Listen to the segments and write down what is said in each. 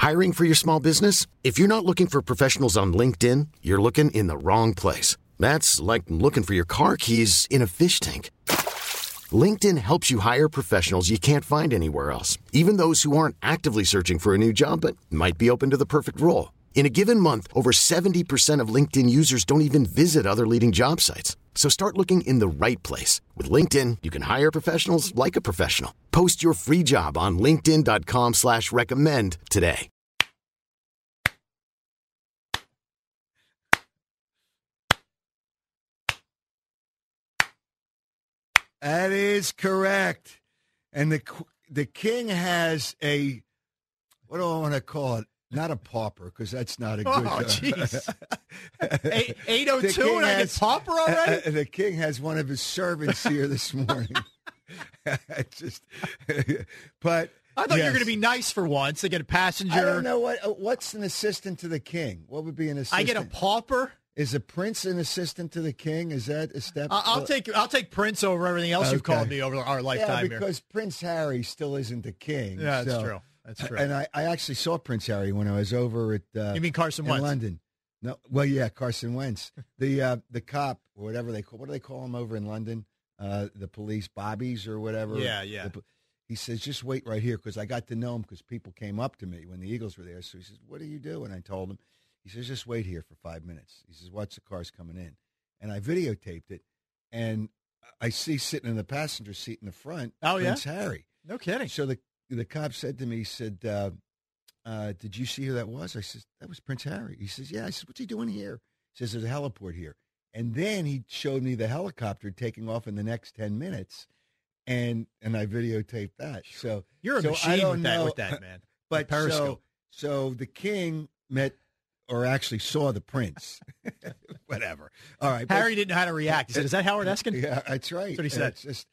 Hiring for your small business? If you're not looking for professionals on LinkedIn, you're looking in the wrong place. That's like looking for your car keys in a fish tank. LinkedIn helps you hire professionals you can't find anywhere else, even those who aren't actively searching for a new job but might be open to the perfect role. In a given month, over 70% of LinkedIn users don't even visit other leading job sites. So start looking in the right place. With LinkedIn, you can hire professionals like a professional. Post your free job on linkedin.com/recommend today. That is correct. And the king has a, what do I want to call it? Not a pauper, because that's not a good... Oh, jeez. 8:02 and I get pauper already? The king has one of his servants here this morning. But I thought you were going to be nice for once to get a passenger. I don't know what's an assistant to the king. What would be an assistant? I get a pauper? Is a prince an assistant to the king? Is that a step? I'll take Prince over everything else you've called me over our lifetime here. Yeah, because Prince Harry still isn't the king. Yeah, that's true. That's true. And I actually saw Prince Harry when I was over at you mean Carson Wentz? London. No, well, yeah, Carson Wentz. The cop or whatever what do they call him over in London? The police, bobbies or whatever. Yeah. He says, just wait right here, because I got to know him because people came up to me when the Eagles were there. So he says, what do you do? And I told him. He says, just wait here for 5 minutes. He says, watch the cars coming in. And I videotaped it, and I see sitting in the passenger seat in the front, Prince Harry. No kidding. So the cop said to me, he said, did you see who that was? I said, that was Prince Harry. He says, yeah. I said, what's he doing here? He says, there's a heliport here. And then he showed me the helicopter taking off in the next 10 minutes, and I videotaped that. So you're a machine with that, man. But so the king met, or actually saw, the prince. Whatever. All right. Harry didn't know how to react. He said, is that Howard Eskin? Yeah, that's right. That's what he said. It's just,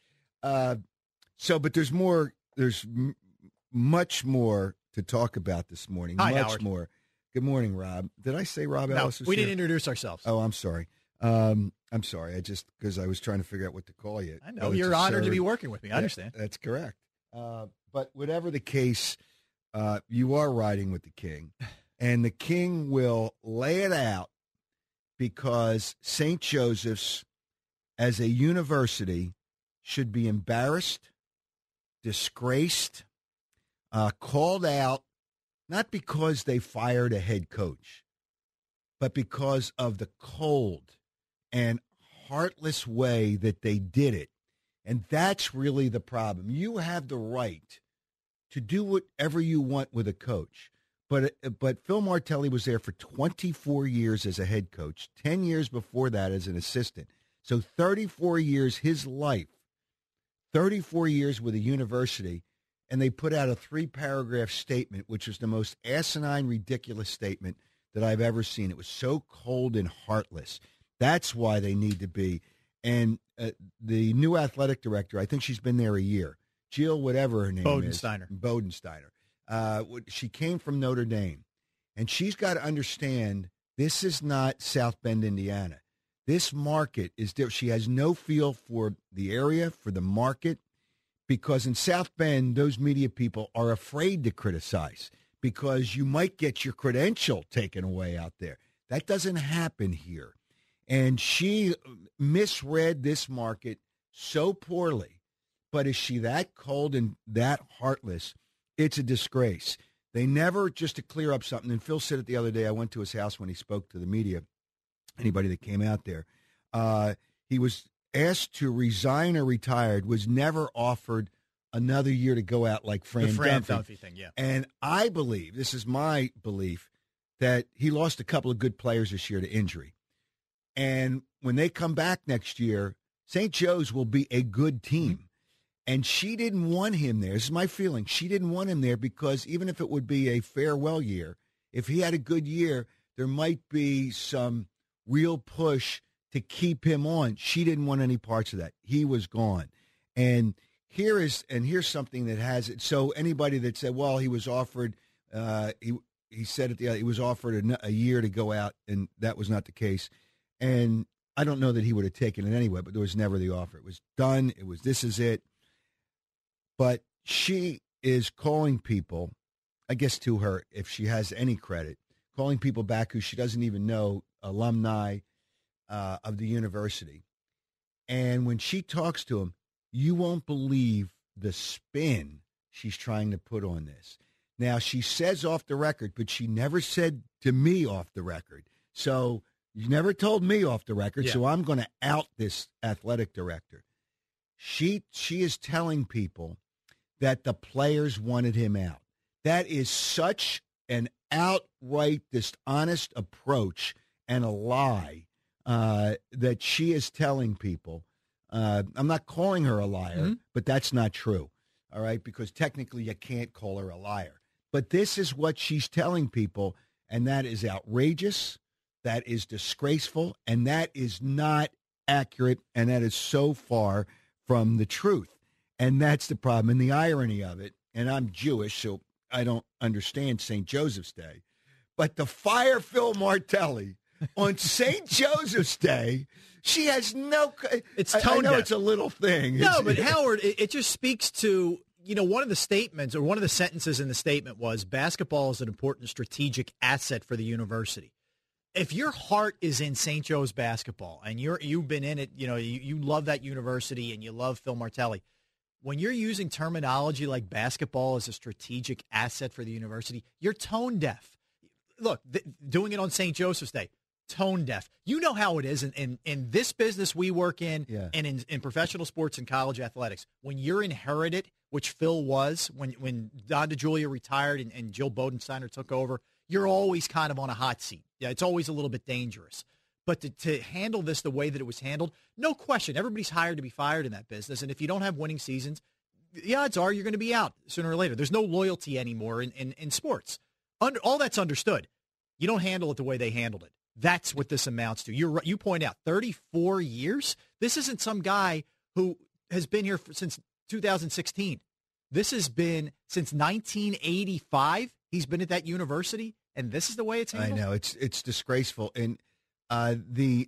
but there's more. There's much more to talk about this morning. Hi, much Howard. More. Good morning, Rob. Did I say Rob Ellis was we here? didn't introduce ourselves. Oh, I'm sorry. I'm sorry. Because I was trying to figure out what to call you. I know. You're honored to be working with me. I understand. That's correct. But whatever the case, you are riding with the king. And the king will lay it out, because St. Joseph's as a university should be embarrassed, disgraced, called out, not because they fired a head coach, but because of the cold and heartless way that they did it. And that's really the problem. You have the right to do whatever you want with a coach. But Phil Martelli was there for 24 years as a head coach, 10 years before that as an assistant. So 34 years, his life, 34 years with a university, and they put out a 3-paragraph statement, which was the most asinine, ridiculous statement that I've ever seen. It was so cold and heartless. That's why they need to be. And the new athletic director, I think she's been there a year, Jill, whatever her name is. Bodensteiner. She came from Notre Dame, and she's got to understand this is not South Bend, Indiana. This market is different. She has no feel for the area, for the market, because in South Bend, those media people are afraid to criticize because you might get your credential taken away out there. That doesn't happen here. And she misread this market so poorly. But is she that cold and that heartless? It's a disgrace. They never, just to clear up something, and Phil said it the other day, I went to his house when he spoke to the media, anybody that came out there. He was asked to resign or retired, was never offered another year to go out like Fran Dunphy thing, yeah. And I believe, this is my belief, that he lost a couple of good players this year to injury. And when they come back next year, St. Joe's will be a good team. Mm-hmm. And she didn't want him there. This is my feeling. She didn't want him there because even if it would be a farewell year, if he had a good year, there might be some real push to keep him on. She didn't want any parts of that. He was gone. And here's something that has it. So anybody that said, well, he was offered, he said at the he was offered a year to go out, and that was not the case. And I don't know that he would have taken it anyway, but there was never the offer. It was done. It was, this is it. But she is calling people I guess to her, if she has any credit, calling people back who she doesn't even know, alumni of the university. And when she talks to them, you won't believe the spin she's trying to put on this. Now, she says off the record, but she never said to me off the record. So you never told me off the record, so I'm going to out this athletic director. She is telling people that the players wanted him out. That is such an outright dishonest approach and a lie that she is telling people. I'm not calling her a liar, but that's not true, all right, because technically you can't call her a liar. But this is what she's telling people, and that is outrageous, that is disgraceful, and that is not accurate, and that is so far from the truth. And that's the problem. And the irony of it, and I'm Jewish, so I don't understand St. Joseph's Day, but to fire Phil Martelli on St. Joseph's Day, she has no. It's tone I know deaf. it's a little thing. No, but Howard, it just speaks to, one of the statements or one of the sentences in the statement was basketball is an important strategic asset for the university. If your heart is in St. Joe's basketball and you've been in it, you love that university and you love Phil Martelli. When you're using terminology like basketball as a strategic asset for the university, you're tone deaf. Look, doing it on St. Joseph's Day, tone deaf. You know how it is in this business we work in and in professional sports and college athletics. When you're inherited, which Phil was, when Don DeJulia retired and Jill Bodensteiner took over, you're always kind of on a hot seat. Yeah, it's always a little bit dangerous. But to handle this the way that it was handled, no question, everybody's hired to be fired in that business. And if you don't have winning seasons, the odds are you're going to be out sooner or later. There's no loyalty anymore in sports. All that's understood. You don't handle it the way they handled it. That's what this amounts to. You point out 34 years. This isn't some guy who has been here since 2016. This has been since 1985. He's been at that university, and this is the way it's handled. I know it's disgraceful, and the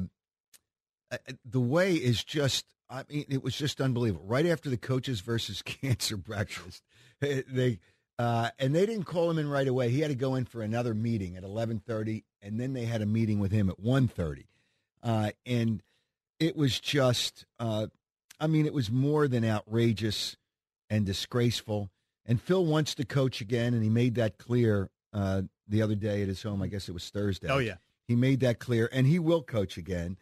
way is just. I mean, it was just unbelievable. Right after the coaches versus cancer breakfast, they didn't call him in right away. He had to go in for another meeting at 11:30, and then they had a meeting with him at 1:30, and it was just. It was more than outrageous and disgraceful. And Phil wants to coach again, and he made that clear the other day at his home. I guess it was Thursday. Oh, yeah. He made that clear, and he will coach again.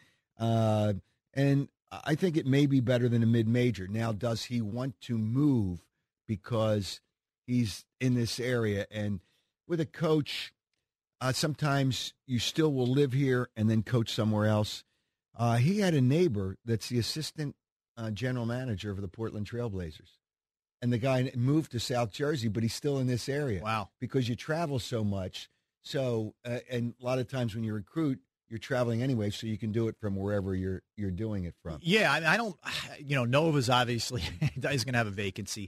And I think it may be better than a mid-major. Now, does he want to move because he's in this area? And with a coach, sometimes you still will live here and then coach somewhere else. He had a neighbor that's the assistant general manager of the Portland Trailblazers. And the guy moved to South Jersey, but he's still in this area. Wow. Because you travel so much. So, and a lot of times when you recruit, you're traveling anyway, so you can do it from wherever you're doing it from. Yeah, I don't, Nova's obviously is going to have a vacancy.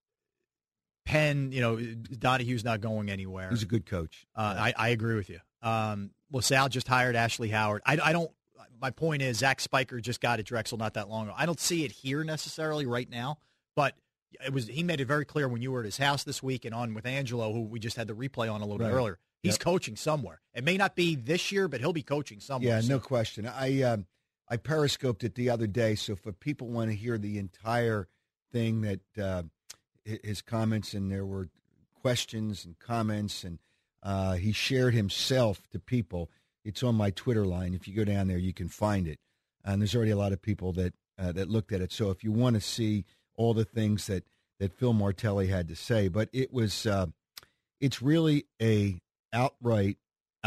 Penn, Donahue's not going anywhere. He's a good coach. I agree with you. LaSalle just hired Ashley Howard. I don't. My point is, Zach Spiker just got at Drexel not that long ago. I don't see it here necessarily right now, but he made it very clear when you were at his house this week and on with Angelo, who we just had the replay on a little bit earlier. He's coaching somewhere. It may not be this year, but he'll be coaching somewhere. Yeah, no question. I periscoped it the other day, so if people want to hear the entire thing, that his comments, and there were questions and comments, and he shared himself to people. It's on my Twitter line. If you go down there, you can find it. And there's already a lot of people that looked at it. So if you want to see all the things that Phil Martelli had to say, but it was it's really a outright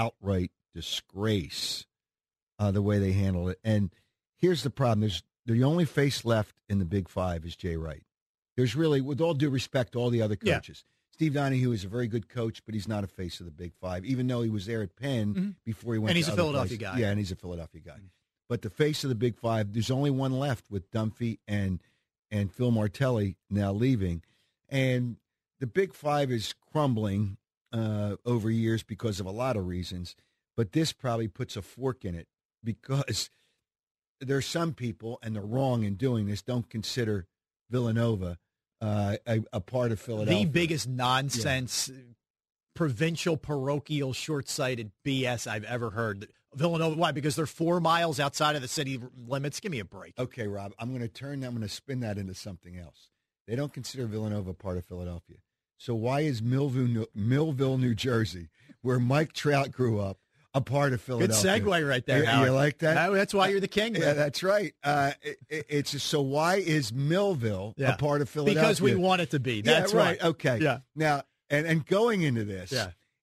disgrace the way they handled it. And here's the problem: there's the only face left in the Big Five is Jay Wright. There's really, with all due respect to all the other coaches. Yeah. Steve Donahue is a very good coach, but he's not a face of the Big Five, even though he was there at Penn before he went to other places. And he's a Philadelphia guy. Yeah, and he's a Philadelphia guy. But the face of the Big Five, there's only one left with Dunphy and Phil Martelli now leaving. And the Big Five is crumbling over years because of a lot of reasons. But this probably puts a fork in it because there are some people, and they're wrong in doing this, don't consider Villanova a part of Philadelphia. The biggest nonsense, provincial, parochial, short-sighted BS I've ever heard. Villanova, why? Because they're 4 miles outside of the city limits. Give me a break. Okay, Rob, I'm going to spin that into something else. They don't consider Villanova part of Philadelphia. So why is Millville, New Jersey, where Mike Trout grew up, a part of Philadelphia? Good segue right there, You like that? That's why you're the king. Yeah, that's right. It's just, so why is Millville a part of Philadelphia? Because we want it to be. That's right. Okay. Yeah. Now, and going into this,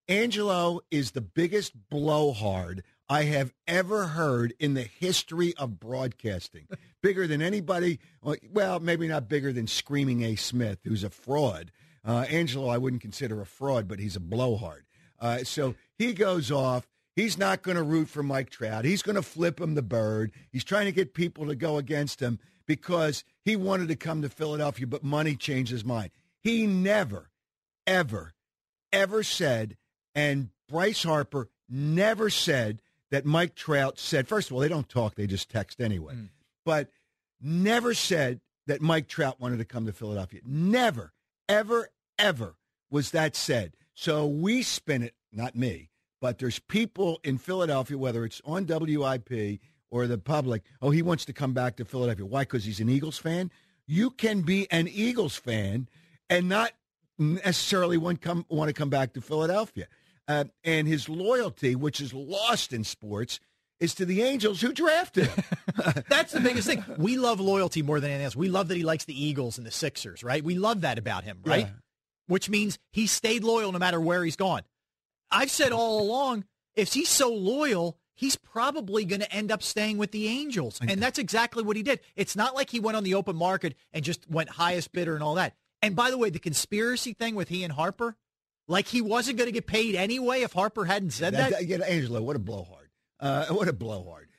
Angelo is the biggest blowhard I have ever heard in the history of broadcasting. Bigger than anybody, well, maybe not bigger than Screaming A. Smith, who's a fraud. Angelo I wouldn't consider a fraud, but he's a blowhard. So he goes off. He's not going to root for Mike Trout. He's going to flip him the bird. He's trying to get people to go against him because he wanted to come to Philadelphia, but money changed his mind. He never, ever, ever said, and Bryce Harper never said, that Mike Trout said, first of all, they don't talk, they just text anyway, but never said that Mike Trout wanted to come to Philadelphia. Never, ever, ever was that said. So we spin it, not me, but there's people in Philadelphia, whether it's on WIP or the public, oh, he wants to come back to Philadelphia. Why? Because he's an Eagles fan? You can be an Eagles fan and not necessarily want to come back to Philadelphia. And his loyalty, which is lost in sports, is to the Angels who drafted him. That's the biggest thing. We love loyalty more than anything else. We love that he likes the Eagles and the Sixers, right? We love that about him, right? Yeah. Which means he stayed loyal no matter where he's gone. I've said all along, if he's so loyal, he's probably going to end up staying with the Angels. And that's exactly what he did. It's not like he went on the open market and just went highest bidder and all that. And by the way, the conspiracy thing with he and Harper, like he wasn't going to get paid anyway if Harper hadn't said that? Yeah, Angelo, what a blowhard. What a blowhard.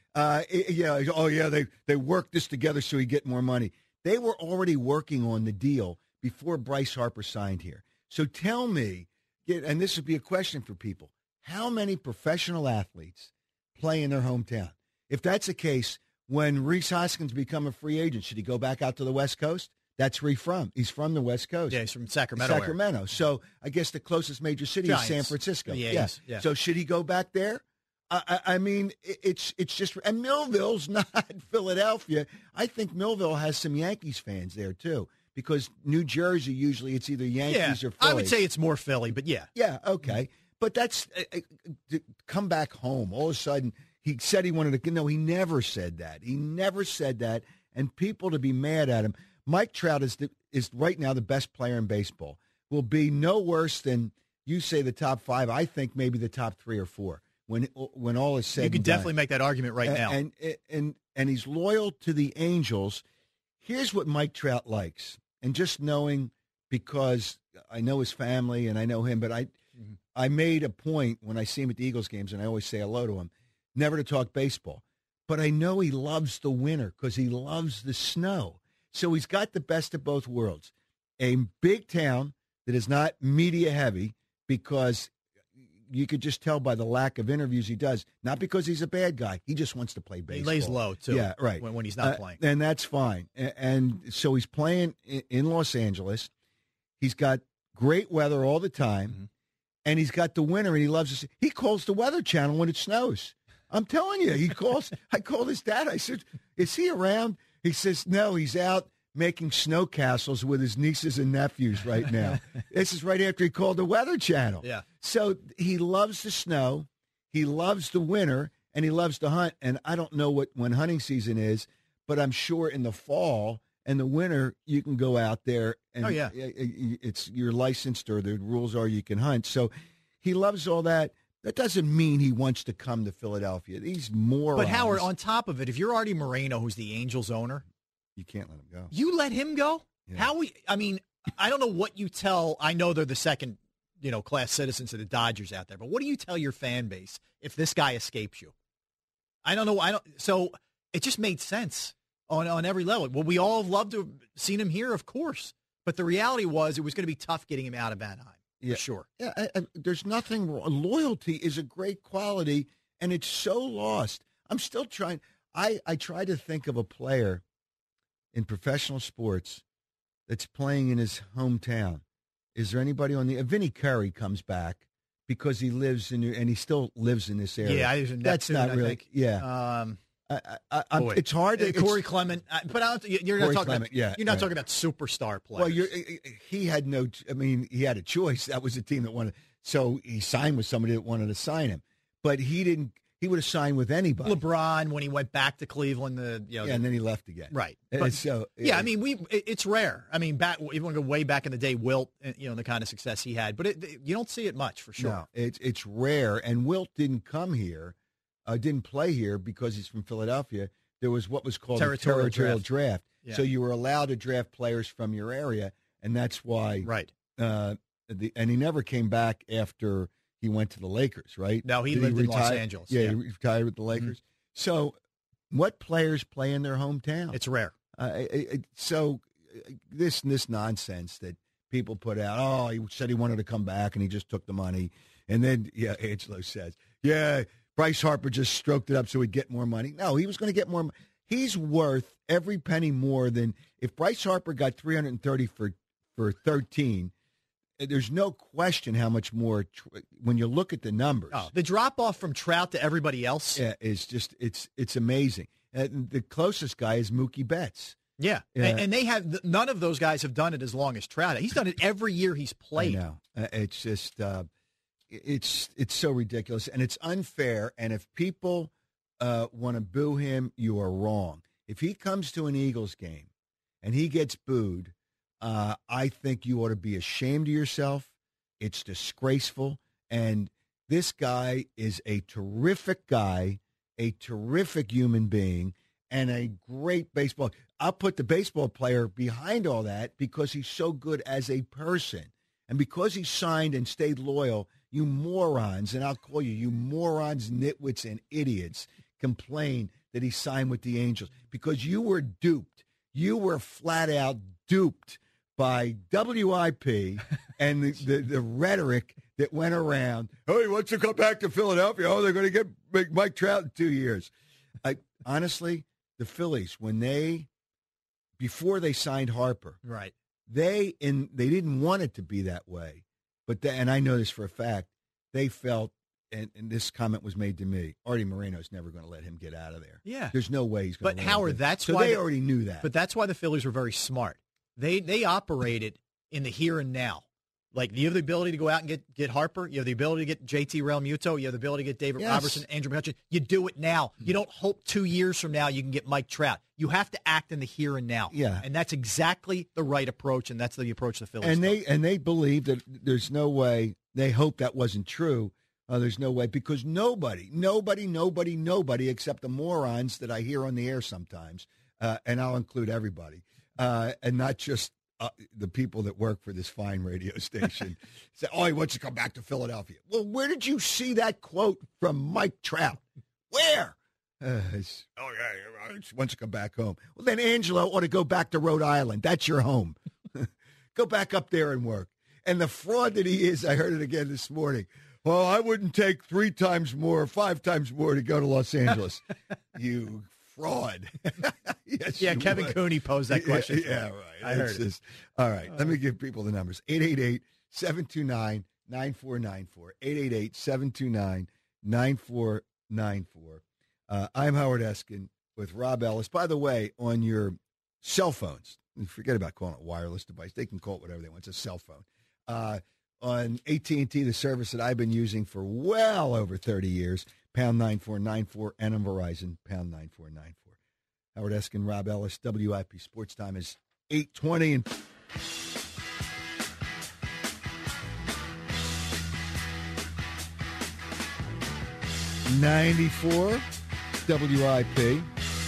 They worked this together so he'd get more money. They were already working on the deal before Bryce Harper signed here. So tell me, and this would be a question for people, how many professional athletes play in their hometown? If that's the case, when Rhys Hoskins become a free agent, should he go back out to the West Coast? That's where he's from. He's from the West Coast. Yeah, he's from Sacramento. Sacramento. So I guess the closest major city Giants. is San Francisco. Yeah. So should he go back there? I mean, it's just, and Millville's not Philadelphia. I think Millville has some Yankees fans there too, because New Jersey usually it's either Yankees or Phillies. I would say it's more Philly, but yeah. Yeah, okay. But that's come back home. All of a sudden, he said he wanted to. No, he never said that. He never said that. And people to be mad at him. Mike Trout is right now the best player in baseball. Will be no worse than, you say, the top 5. I think maybe the top 3 or 4 when all is said. You can definitely make that argument right now. And he's loyal to the Angels. Here's what Mike Trout likes, and just knowing, because I know his family and I know him, but I made a point when I see him at the Eagles games, and I always say hello to him, never to talk baseball. But I know he loves the winter because he loves the snow. So he's got the best of both worlds. A big town that is not media heavy, because you could just tell by the lack of interviews he does, not because he's a bad guy. He just wants to play baseball. He lays low, too. Yeah, right. When he's not playing. And that's fine. And so he's playing in Los Angeles. He's got great weather all the time. And he's got the winter, and he loves it. He calls the Weather Channel when it snows. I'm telling you, he calls. I called his dad. I said, is he around? He says, no, he's out making snow castles with his nieces and nephews right now. This is right after he called the Weather Channel. Yeah. So he loves the snow, he loves the winter, and he loves to hunt. And I don't know when hunting season is, but I'm sure in the fall and the winter you can go out there and it's you're licensed, or the rules are you can hunt. So he loves all that. That doesn't mean he wants to come to Philadelphia. These morons. But Howard, on top of it, if you're Artie Moreno, who's the Angels owner, you can't let him go. You let him go? Yeah. I don't know what you tell. I know they're the second, class citizens of the Dodgers out there, but what do you tell your fan base if this guy escapes you? I don't know. So it just made sense on every level. Well, we all have loved to have seen him here, of course, but the reality was it was going to be tough getting him out of Anaheim. Yeah, for sure. Yeah, there's nothing wrong. Loyalty is a great quality, and it's so lost. I'm still trying. I try to think of a player in professional sports that's playing in his hometown. Is there anybody on the Vinny Curry comes back because he lives in and he still lives in this area? Yeah, that's not really. think. Yeah, it's hard. Corey Clement, but you're not talking about. Yeah, you're not talking about superstar players. Well, he had no. I mean, he had a choice. That was the team that wanted. So he signed with somebody that wanted to sign him, but he didn't. He would have signed with anybody. LeBron, when he went back to Cleveland, and then he left again. Right. But, so I mean, it's rare. I mean, you want to go way back in the day, Wilt, the kind of success he had, but you don't see it much for sure. No, it's rare. And Wilt didn't come here, didn't play here because he's from Philadelphia. There was what was called a territorial draft. Yeah. So you were allowed to draft players from your area, and that's why. Right. And he never came back after he went to the Lakers, right? No, he lived in Los Angeles. Yeah, he retired with the Lakers. Mm-hmm. So what players play in their hometown? It's rare. So this nonsense that people put out, he said he wanted to come back and he just took the money. And then, Angelo says, Bryce Harper just stroked it up so he'd get more money. No, he was going to get more money. He's worth every penny more than if Bryce Harper got $330 for 13. There's no question how much more when you look at the numbers. Oh, the drop off from Trout to everybody else is just it's amazing. The closest guy is Mookie Betts. Yeah, and they have none of those guys have done it as long as Trout. He's done it every year he's played. I know. It's just it's so ridiculous and it's unfair. And if people want to boo him, you are wrong. If he comes to an Eagles game and he gets booed. I think you ought to be ashamed of yourself. It's disgraceful. And this guy is a terrific guy, a terrific human being, and a great baseball. I'll put the baseball player behind all that because he's so good as a person. And because he signed and stayed loyal, you morons, and I'll call you morons, nitwits, and idiots, complain that he signed with the Angels because you were duped. You were flat out duped by WIP and the rhetoric that went around. Oh, he wants to come back to Philadelphia. Oh, they're going to get Mike Trout in 2 years. Honestly, the Phillies, before they signed Harper, right? They didn't want it to be that way, but and I know this for a fact. They felt, and this comment was made to me, Artie Moreno's never going to let him get out of there. Yeah, there's no way he's going to. But Howard, that's why they already knew that. But that's why the Phillies were very smart. They operated in the here and now. Like, you have the ability to go out and get Harper. You have the ability to get JT Realmuto. You have the ability to get David Robertson, Andrew McCutchen. You do it now. You don't hope 2 years from now you can get Mike Trout. You have to act in the here and now. Yeah. And that's exactly the right approach, and that's the approach the Phillies took. And they believe that there's no way. They hope that wasn't true. There's no way because nobody except the morons that I hear on the air sometimes, and I'll include everybody. And not just the people that work for this fine radio station say, he wants to come back to Philadelphia. Well, where did you see that quote from Mike Trout? Where? He wants to come back home. Well, then Angelo ought to go back to Rhode Island. That's your home. Go back up there and work. And the fraud that he is, I heard it again this morning. Well, I wouldn't take 3 times more, 5 times more to go to Los Angeles. You fraud. Yes, yeah, Kevin Cooney posed that question. Yeah, right. I heard it. All right, let me give people the numbers. 888-729-9494. 888-729-9494. I'm Howard Eskin with Rob Ellis. By the way, on your cell phones, forget about calling it a wireless device. They can call it whatever they want. It's a cell phone. On AT&T, the service that I've been using for well over 30 years, pound 9494, and on Verizon, pound 9494. Howard Eskin, Rob Ellis, WIP Sports Time is 8:20 and 94 WIP.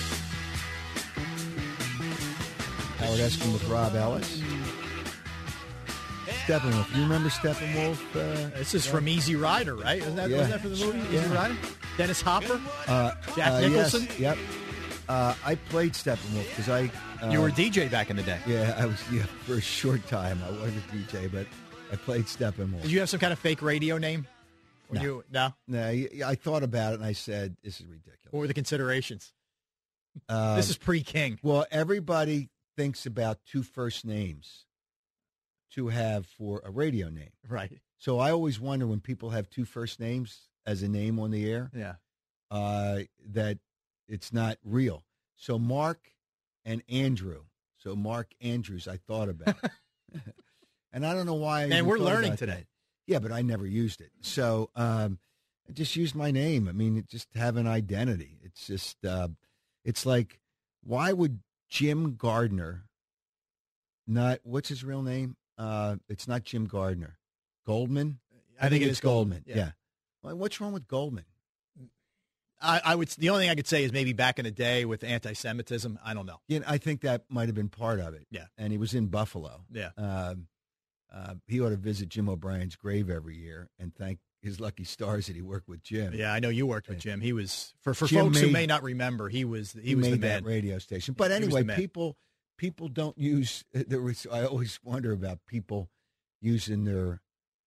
Howard Eskin with Rob Ellis. Steppenwolf. You remember Steppenwolf? This is from Easy Rider, right? Wasn't that for the movie Easy Rider? Dennis Hopper? Jack Nicholson? Yes, yep. I played Steppenwolf because you were a DJ back in the day. Yeah, I was. Yeah, for a short time. I was a DJ, but I played Steppenwolf. Did you have some kind of fake radio name? No. No, I thought about it and I said, this is ridiculous. What were the considerations? This is pre-King. Well, everybody thinks about two first names to have for a radio name. Right. So I always wonder when people have two first names as a name on the air, that it's not real. So Mark and Andrew. So Mark Andrews, I thought about. And I don't know why. And we're learning today. That. Yeah, but I never used it. So I just used my name. I mean, just have an identity. It's just, it's like, why would Jim Gardner not, what's his real name? It's not Jim Gardner. Goldman? I think it's Goldman. Yeah. Well, what's wrong with Goldman? I would. The only thing I could say is maybe back in the day with anti-Semitism. I don't know. Yeah, I think that might have been part of it. Yeah. And he was in Buffalo. Yeah. He ought to visit Jim O'Brien's grave every year and thank his lucky stars that he worked with Jim. Yeah, I know you worked with Jim. He was for Jim folks who may not remember. He was the man. That radio station. But anyway, people don't use. I always wonder about people using their.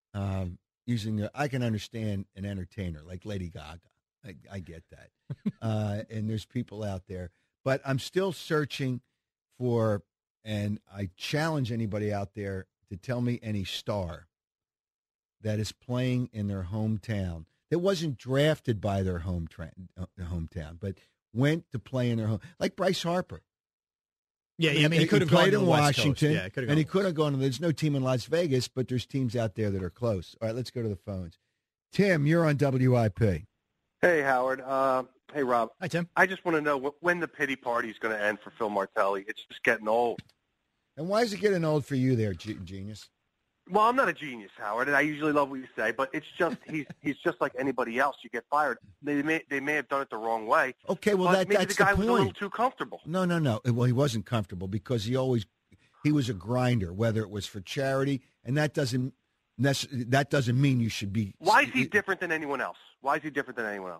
I can understand an entertainer like Lady Gaga. I get that. And there's people out there. But I'm still searching for, and I challenge anybody out there to tell me any star that is playing in their hometown that wasn't drafted by their hometown, but went to play in their home. Like Bryce Harper. Yeah, I mean, he could have gone to in Washington, yeah, and he could have gone to. There's no team in Las Vegas, but there's teams out there that are close. All right, let's go to the phones. Tim, you're on WIP. Hey, Howard. Hey, Rob. Hi, Tim. I just want to know when the pity party is going to end for Phil Martelli. It's just getting old. And why is it getting old for you there, genius? Well, I'm not a genius, Howard, and I usually love what you say, but it's just he's just like anybody else. You get fired. They may have done it the wrong way. Okay, well maybe that's the guy the point. was a little too comfortable. No. Well, he wasn't comfortable because he was a grinder, whether it was for charity, and that doesn't mean you should be. Why is he different than anyone else? Why is he different than anyone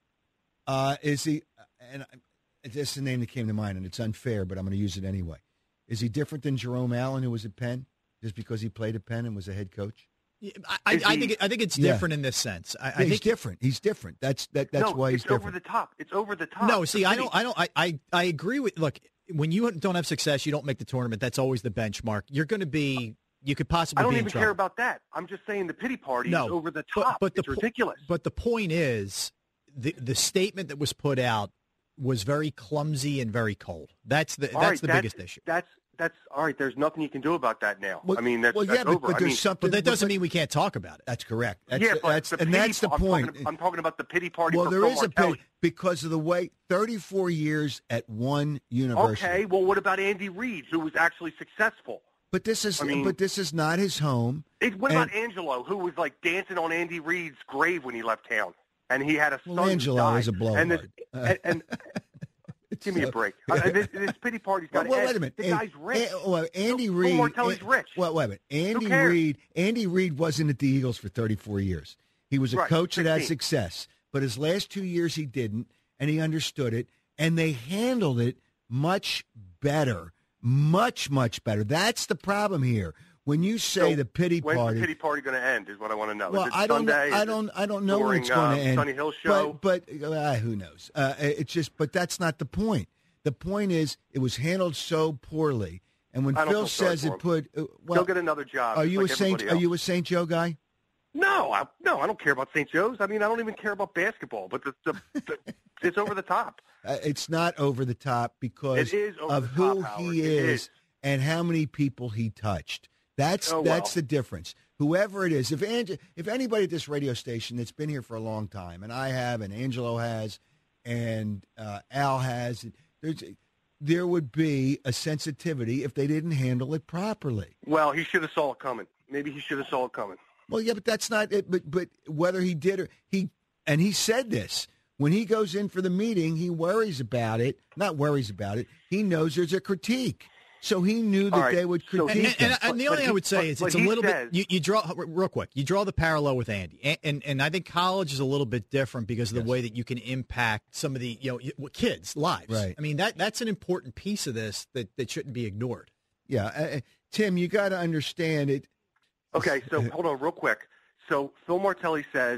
else? Is he? And that's the name that came to mind, and it's unfair, but I'm going to use it anyway. Is he different than Jerome Allen, who was at Penn, just because he played at Penn and was a head coach? I think it's different in this sense. I think he's different. He's different. That's why he's different. It's over the top. It's over the top. No, see, I agree with. Look, when you don't have success, you don't make the tournament. That's always the benchmark. You're going to be. You could possibly. I don't be even care about that. I'm just saying the pity party is over the top. But it's ridiculous. But the point is, the statement that was put out was very clumsy and very cold. That's the biggest issue. That's all right. There's nothing you can do about that now. Well, I mean, that's over. But there's something. But that doesn't mean we can't talk about it. That's correct. That's the point. I'm talking about the pity party. Well, for there Phil is Martelli. a pity because of the way 34 years at one university. Okay. Well, what about Andy Reid, who was actually successful? But this is not his home. What about Angelo, who was like dancing on Andy Reid's grave when he left town, and he had a son. Angelo is a blowhard. And give me a break. This pity party's got to end. Wait a minute. The guy's rich. Andy Reid. Phil Martelli's rich. Wait a minute. Andy Reid wasn't at the Eagles for 34 years. He was a coach that had success, but his last 2 years he didn't, and he understood it, and they handled it much better. Much, much better. That's the problem here. When you say the pity party, when's the pity party going to end? Is what I want to know. Well, is it Sunday? I don't know when it's going to end. Sunny Hill show. But who knows? It's just. But that's not the point. The point is, it was handled so poorly. And when Phil says it put, he'll get another job. Are you a Saint? Are you a St. Joe guy? No, I don't care about St. Joe's. I mean, I don't even care about basketball. But it's over the top. It's not over the top because of who he is and how many people he touched. That's the difference. Whoever it is, if anybody at this radio station that's been here for a long time, and I have, and Angelo has, and Al has, there would be a sensitivity if they didn't handle it properly. Well, he should have saw it coming. Maybe he should have saw it coming. Well, yeah, but that's not it. But whether he did or he said this. When he goes in for the meeting, he worries about it. Not worries about it. He knows there's a critique. So he knew that they would critique him. And the only thing I would say is it's a little bit – you draw – real quick. You draw the parallel with Andy. And I think college is a little bit different because of the way that you can impact some of the kids' lives. Right. I mean, that's an important piece of this that shouldn't be ignored. Yeah. Tim, you got to understand it. Okay, so hold on real quick. So Phil Martelli says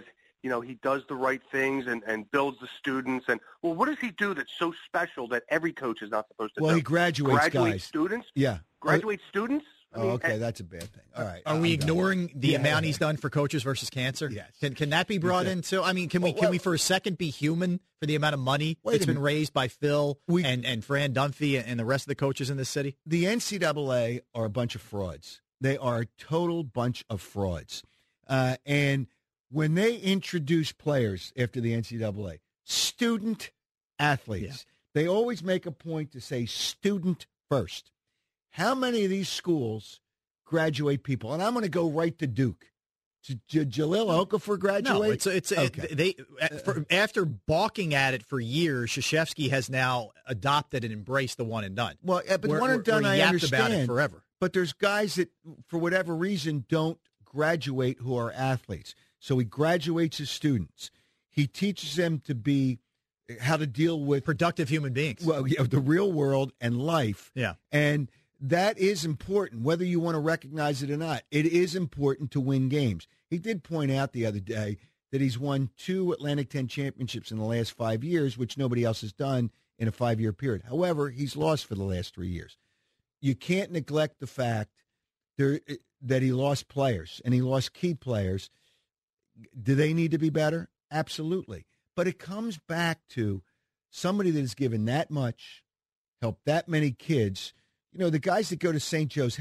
he does the right things and builds the students. And, well, what does he do that's so special that every coach is not supposed to do? Well, he graduates guys. Students? Yeah. Graduate students? Oh, okay, that's a bad thing. All right. Are we ignoring the amount he's done for Coaches versus Cancer? Yes. Can that be brought into? I mean, can we for a second be human for the amount of money that's been raised by Phil and Fran Dunphy and the rest of the coaches in this city? The NCAA are a bunch of frauds. They are a total bunch of frauds. And when they introduce players after the NCAA, student athletes, they always make a point to say student first. How many of these schools graduate people? And I'm going to go right to Duke. Jahlil Okafor graduate? No, okay. After balking at it for years, Krzyzewski has now adopted and embraced the one and done. Well, but one and done, I understand. About it forever. But there's guys that, for whatever reason, don't graduate who are athletes. So he graduates his students. He teaches them to be how to deal with productive human beings. Well, the real world and life. Yeah, and that is important, whether you want to recognize it or not. It is important to win games. He did point out the other day that he's won 2 Atlantic 10 championships in the last 5 years, which nobody else has done in a 5-year period. However, he's lost for the last 3 years. You can't neglect the fact that he lost players, and he lost key players. Do they need to be better? Absolutely. But it comes back to somebody that has given that much, helped that many kids. The guys that go to St. Joe's,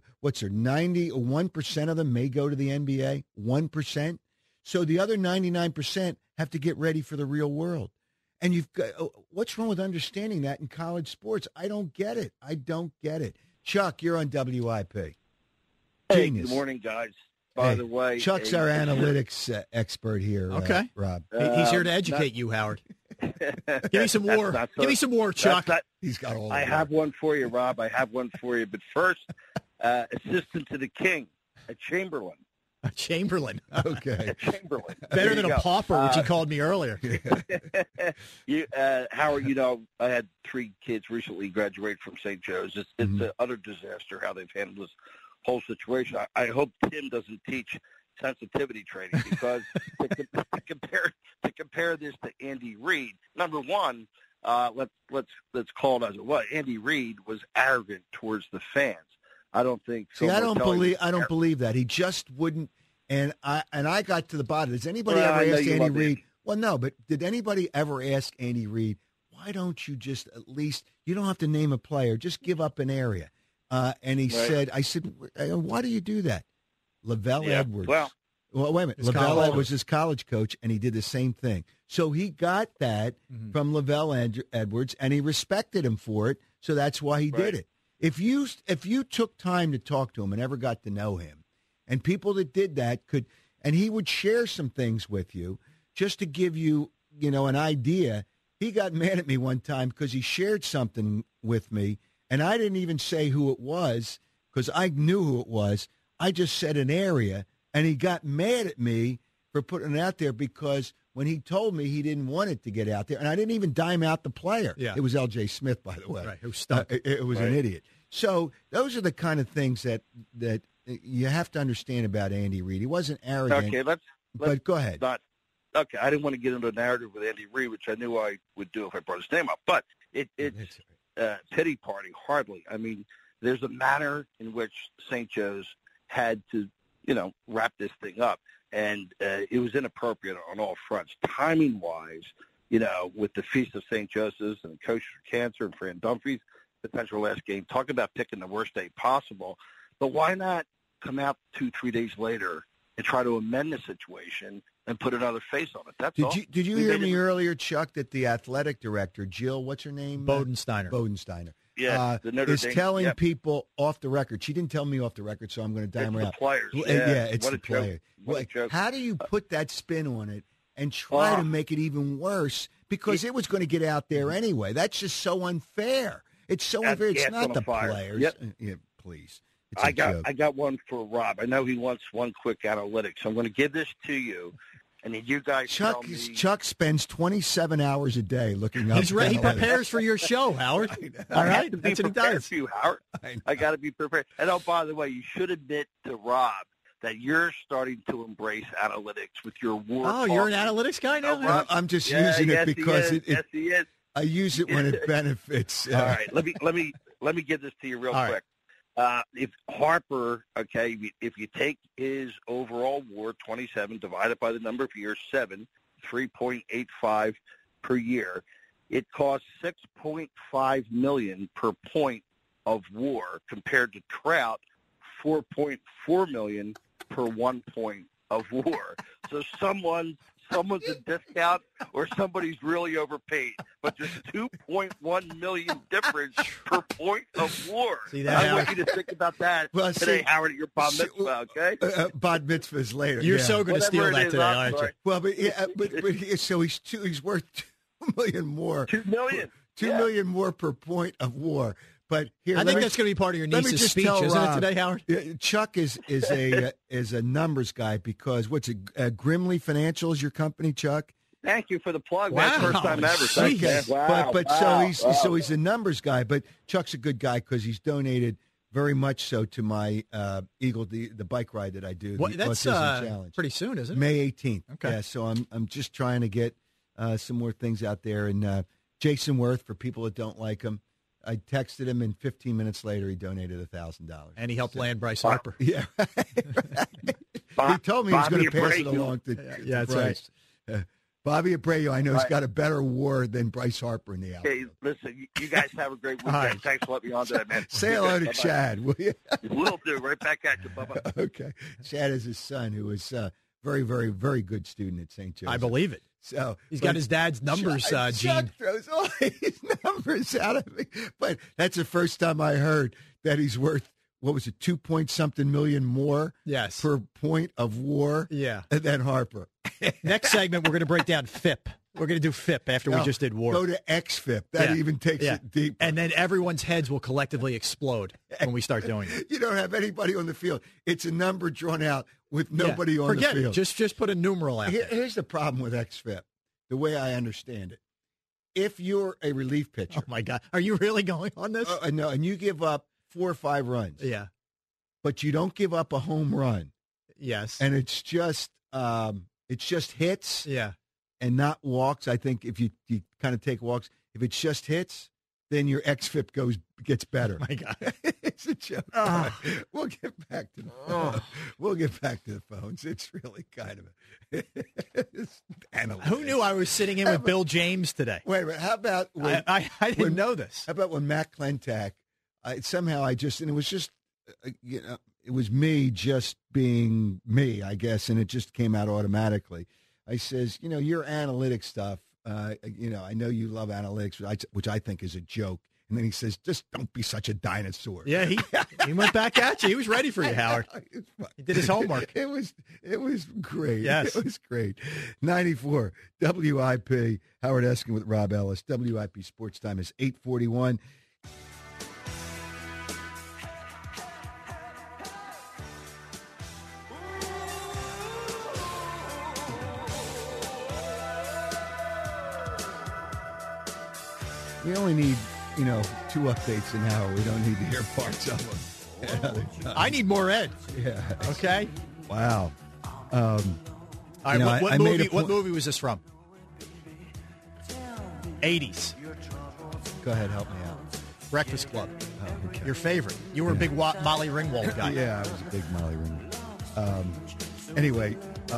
91% of them may go to the NBA? 1%? So the other 99% have to get ready for the real world. And you've got, what's wrong with understanding that in college sports? I don't get it. Chuck, you're on WIP. Genius. Hey, good morning, guys. By the way, Chuck's our analytics expert here. Okay, Rob. He's here to educate you, Howard. Give me some more. Give me some more, Chuck. He's got all. I have one for you, Rob. I have one for you. But first, assistant to the king, a Chamberlain. A Chamberlain. Okay. A Chamberlain. Better than a pauper, which he called me earlier. Howard, I had 3 kids recently graduate from St. Joe's. It's an utter disaster how they've handled this whole situation. I hope Tim doesn't teach sensitivity training because to compare this to Andy Reid. Number one, let's call it as it was. Andy Reid was arrogant towards the fans. I don't think. See, I don't believe that. He just wouldn't. And I got to the bottom. Does anybody ever ask Andy Reid? Well, no, but did anybody ever ask Andy Reid, why don't you just at least, you don't have to name a player, just give up an area? And he said, I said, why do you do that? Lavelle Edwards. Well, wait a minute. Lavelle Edwards was his college coach, and he did the same thing. So he got that from Lavelle Edwards, and he respected him for it, so that's why he did it. If you took time to talk to him and ever got to know him, and people that did that could, and he would share some things with you just to give you, an idea. He got mad at me one time because he shared something with me, and I didn't even say who it was because I knew who it was. I just said an area, and he got mad at me for putting it out there because when he told me he didn't want it to get out there, and I didn't even dime out the player. Yeah. It was L.J. Smith, by the way. Right, who stuck. It was an idiot. So those are the kind of things that you have to understand about Andy Reid. He wasn't arrogant. Okay, let's but go ahead. Okay, I didn't want to get into a narrative with Andy Reid, which I knew I would do if I brought his name up. But it's pity party, hardly. I mean, there's a manner in which St. Joe's had to, wrap this thing up. And it was inappropriate on all fronts. Timing-wise, with the Feast of St. Joseph's and Coaches for Cancer and Fran Dunphy's potential last game, talk about picking the worst day possible. But why not come out 2-3 days later and try to amend the situation and put another face on it? That's all. Did you hear me earlier, Chuck, that the athletic director, Jill, what's her name? Bodensteiner. Yeah, is telling people off the record. She didn't tell me off the record, so I'm going to dime her out. Players. It's what the player. How do you put that spin on it and try to make it even worse? Because it was going to get out there anyway. That's just so unfair. It's so unfair. It's not the players. Yep. Yeah, please. I got one for Rob. I know he wants one quick analytic, so I'm going to give this to you. And then you guys tell me. Chuck spends 27 hours a day looking up. He's ready. He prepares for your show, Howard. All right, that's what he does. For you, Howard. I got to be prepared. And by the way, you should admit to Rob that you're starting to embrace analytics with your WAR. Oh, you're an analytics guy now? Well, I'm just using it because yes, he is. I use it when it benefits. All right, let me give this to you real quick. If Harper, okay, if you take his overall WAR 27 divided by the number of years 3.85 per year, it costs $6.5 million per point of WAR compared to Trout $4.4 million per 1 point of WAR. So someone's a discount or somebody's really overpaid. But there's $2.1 million difference per point of WAR. See that, I want you to think about that today, Howard, at your bar mitzvah, okay? Bar mitzvah's later. You're so going to steal that today, aren't you? Well, so he's worth $2 million more. $2 million. $2 million more per point of WAR. But here, I think that's going to be part of your niece's speech, isn't it today, Howard? Chuck is a numbers guy because Grimley Financial is your company, Chuck? Thank you for the plug. Wow. That's the first time ever. Okay. Wow. So he's a numbers guy, but Chuck's a good guy because he's donated very much so to my Eagle, the bike ride that I do. That's Autism Challenge. Pretty soon, isn't it? May 18th. Okay. Yeah, so I'm just trying to get some more things out there. And Jason Worth, for people that don't like him, I texted him, and 15 minutes later, he donated $1,000. And he helped land Bryce Harper. Yeah. He told me he was going to pass it along to that's Bryce. right. Bobby Abreu, I know he's got a better WAR than Bryce Harper in the outfield. Hey, listen, you guys have a great weekend. Right. Thanks for letting me on today, man. Say hello to Chad, will you? Will do. Right back at you, Bubba. Okay. Chad is his son, who is a very, very, very good student at St. Joseph. I believe it. So he's got his dad's numbers, Chuck Gene. throws all his numbers out of me. But that's the first time I heard that he's worth, what was it, 2-point-something million more per point of WAR than Harper. Next segment, we're going to break down FIP. We're going to do FIP after we just did WAR. Go to XFIP. That even takes it deeper. And then everyone's heads will collectively explode when we start doing it. You don't have anybody on the field. It's a number drawn out with nobody on the field. Forget it. Just put a numeral out there. Here's the problem with XFIP, the way I understand it. If you're a relief pitcher. Oh, my God. Are you really going on this? No, and you give up 4 or 5 runs. Yeah. But you don't give up a home run. Yes. And it's just hits. Yeah. And not walks. I think if you kind of take walks, if it's just hits, then your XFIP gets better. My God. It's a joke. We'll get back to the phones. It's really kind of it's analytics. Who knew I was sitting in with Bill James today? Wait a minute. How about when, I didn't know this. How about when Matt Klentak, it was just, it was me just being me, I guess, and it just came out automatically. I says, your analytics stuff, I know you love analytics, which I think is a joke. And then he says, just don't be such a dinosaur. Yeah, he went back at you. He was ready for you, Howard. He did his homework. It was great. Yes. It was great. 94 WIP, Howard Eskin with Rob Ellis. WIP Sports Time is 8:41. We only need, 2 updates an hour. We don't need to hear parts of them. I need more Ed. Yeah. Okay. Wow. All right. What movie was this from? 80s. Go ahead, help me out. Breakfast Club. Oh, okay. Your favorite. You were a big Molly Ringwald guy. Yeah, I was a big Molly Ringwald. Anyway,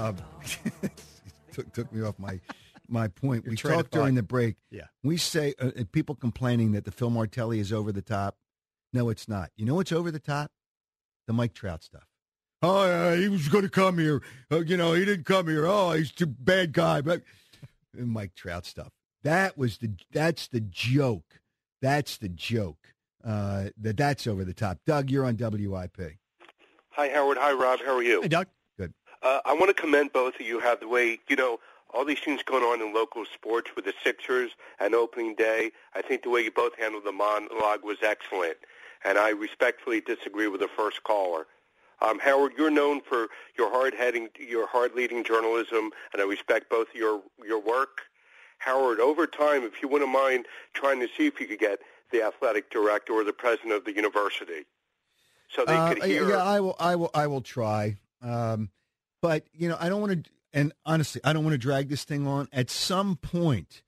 took me off my point. We talked during the break. Yeah. We say people complaining that the Phil Martelli is over the top. No, it's not. You know what's over the top? The Mike Trout stuff. Oh, he was going to come here. He didn't come here. Oh, he's a bad guy. But Mike Trout stuff. That's the joke. That's the joke. That's over the top. Doug, you're on WIP. Hi, Howard. Hi, Rob. How are you? Hey, Doug. Good. I want to commend both of you. Have the way, all these things going on in local sports with the Sixers and opening day. I think the way you both handled the monologue was excellent, and I respectfully disagree with the first caller. Howard, you're known for your hard-leading journalism, and I respect both your work. Howard, over time, if you wouldn't mind trying to see if you could get the athletic director or the president of the university, so they could hear. Yeah, I will try. But, I don't want to, and honestly, I don't want to drag this thing on. At some point,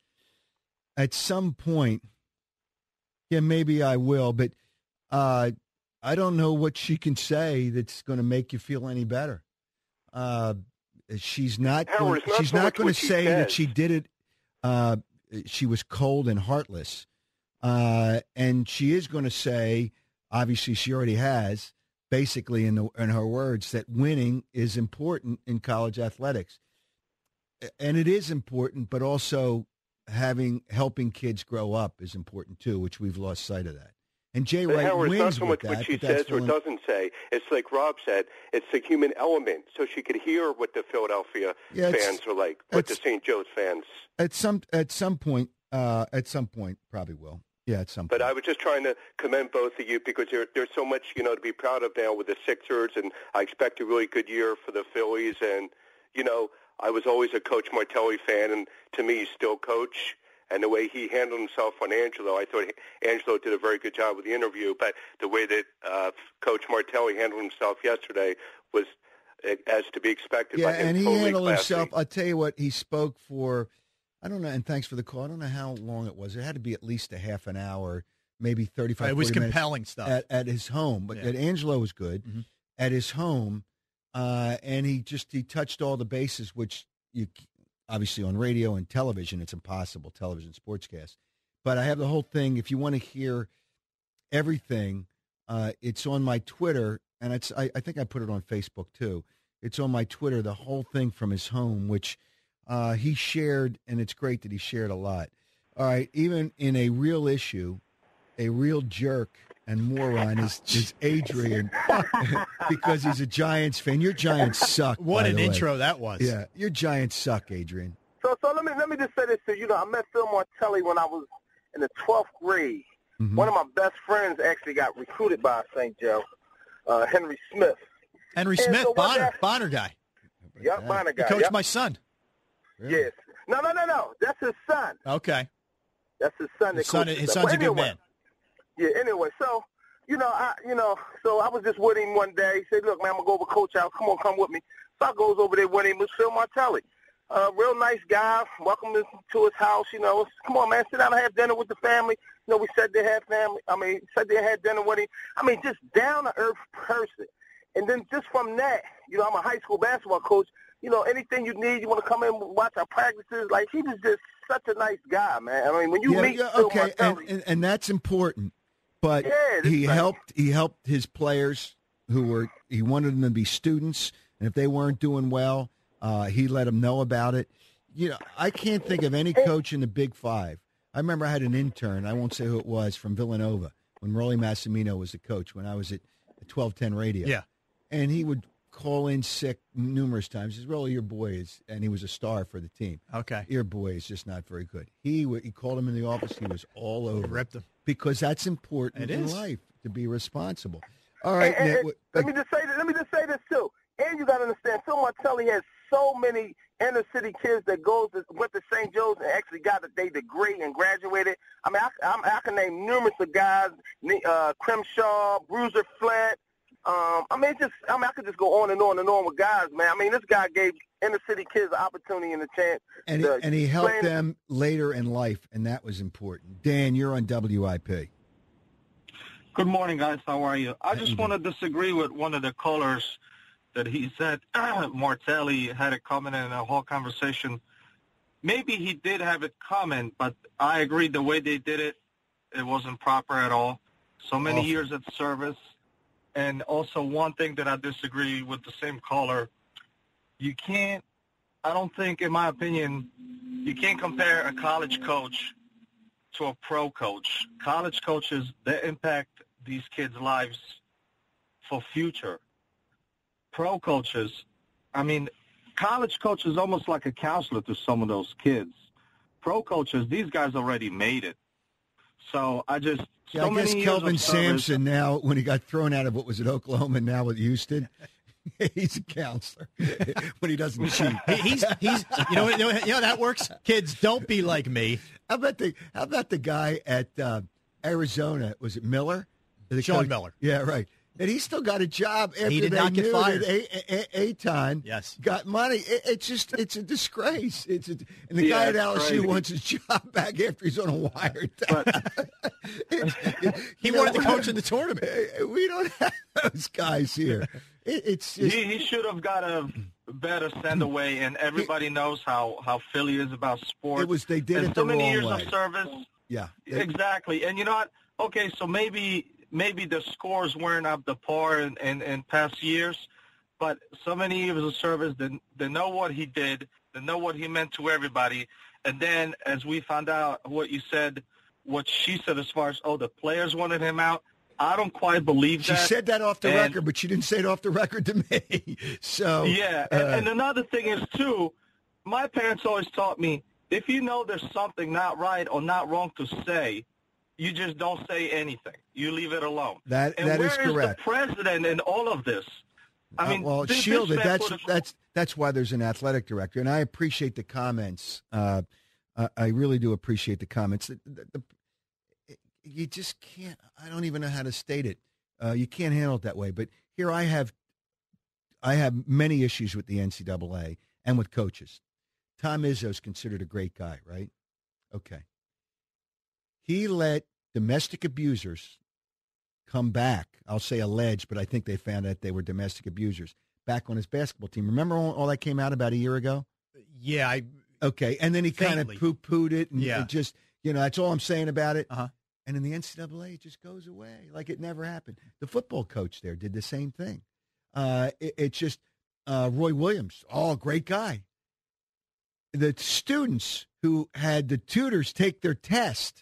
yeah, maybe I will, but I don't know what she can say that's going to make you feel any better. She's not going to say that she did it. She was cold and heartless. And she is going to say, obviously she already has, basically in her words, that winning is important in college athletics. And it is important, but also helping kids grow up is important too, which we've lost sight of that. And Jay Wright Howard, wins it's not so much with what that, she says or doesn't say. It's like Rob said, it's the human element. So she could hear what the Philadelphia fans are like, what the St. Joe's fans. At some point, probably will. Yeah, at some point. But I was just trying to commend both of you because there's so much, to be proud of now with the Sixers, and I expect a really good year for the Phillies. And, I was always a Coach Martelli fan, and to me, he's still coach. And the way he handled himself on Angelo, I thought Angelo did a very good job with the interview. But the way that Coach Martelli handled himself yesterday was as to be expected. Yeah, by him. And he totally handled classy. himself. I'll tell you what, he spoke for, I don't know, and thanks for the call. I don't know how long it was. It had to be at least a half an hour, maybe 35, It was 40 compelling stuff. at his home. But at Angelo was good. Mm-hmm. At his home, and he touched all the bases, which you obviously on radio and television, it's impossible, television sportscast. But I have the whole thing. If you want to hear everything, it's on my Twitter, and I think I put it on Facebook too. It's on my Twitter, the whole thing from his home, which he shared, and it's great that he shared a lot. All right, even in a real issue, a real jerk and moron is Adrian because he's a Giants fan. Your Giants suck. What an intro way. that was. Yeah, your Giants suck, Adrian. So let me just say this to you. I met Phil Martelli when I was in the 12th grade. Mm-hmm. One of my best friends actually got recruited by St. Joe, Henry Smith. Henry Smith, so Bonner guy. Yep, Bonner guy. He coached my son. Really? Yes. No. That's his son. Okay. That's his son. His son's a good man. Yeah. Anyway, so so I was just with him one day. He said, "Look, man, I'm gonna go over Coach House. Come with me." So I goes over there with him. It was Phil Martelli, real nice guy. Welcomed him to his house. Come on, man, sit down and have dinner with the family. We sat there, had dinner with him. Just down to earth person. And then just from that, I'm a high school basketball coach. Anything you need, you want to come in and watch our practices. Like, he was just such a nice guy, man. When you meet Phil Martelli, and that's important. But he helped his players he wanted them to be students, and if they weren't doing well, he let them know about it. I can't think of any coach in the Big Five. I remember I had an intern, I won't say who it was, from Villanova when Rolly Massimino was the coach when I was at 1210 Radio. Yeah. And he would call in sick numerous times. He says, Rolly, your boy is, and he was a star for the team. Okay. Your boy is just not very good. He called him in the office. He was all over. Ripped him. Because that's important in life, to be responsible. All right. Let me just say this too. And you got to understand, Phil Martelli has so many inner city kids that went to St. Joe's and actually got their degree and graduated. I can name numerous of guys, Crimshaw, Bruiser Flint. I could just go on and on and on with guys, man. This guy gave inner city kids an opportunity and a chance. And he helped them later in life, and that was important. Dan, you're on WIP. Good morning, guys. How are you? I just want to disagree with one of the callers that he said Martelli had a comment in a whole conversation. Maybe he did have a comment, but I agree the way they did it, it wasn't proper at all. So many years of service. And also one thing that I disagree with the same caller, I don't think, in my opinion, you can't compare a college coach to a pro coach. College coaches, they impact these kids' lives for future. Pro coaches, college coach is almost like a counselor to some of those kids. Pro coaches, these guys already made it. So I guess Kelvin Sampson now, when he got thrown out of Oklahoma, now with Houston, he's a counselor when he doesn't cheat. He's that works. Kids, don't be like me. How about the guy at Arizona? Was it Miller? Sean Miller. Yeah, right. that he still got a job after He did they not get knew fired. that Eitan got money. It's a disgrace. And the guy at LSU crazy. wants his job back after he's on a wire. He wanted to coach in the tournament. We don't have those guys here. It's just, he should have got a better send away, and everybody knows how Philly is about sports. They did and it so the many wrong years way. of service. Yeah, exactly. And you know what? Okay, so maybe the scores weren't up to par in past years, but so many years of service, they know what he did, they know what he meant to everybody, and then as we found out what you said, what she said as far as, the players wanted him out, I don't quite believe that. She said that off the record, but she didn't say it off the record to me. So yeah, and another thing is, too, my parents always taught me, if you know there's something not right or not wrong to say, you just don't say anything. You leave it alone. That is correct. Where is the president in all of this? I mean, well, this shielded. man put That's why there's an athletic director, and I appreciate the comments. I really do appreciate the comments. You just can't. I don't even know how to state it. You can't handle it that way. But here I have many issues with the NCAA and with coaches. Tom Izzo's considered a great guy, right? Okay. He let domestic abusers come back. I'll say alleged, but I think they found out they were domestic abusers back on his basketball team. Remember all that came out about a year ago? Yeah. Okay. And then he kind of poo-pooed it. And it just, that's all I'm saying about it. Uh-huh. And in the NCAA, it just goes away like it never happened. The football coach there did the same thing. It's just Roy Williams. Oh, great guy. The students who had the tutors take their test,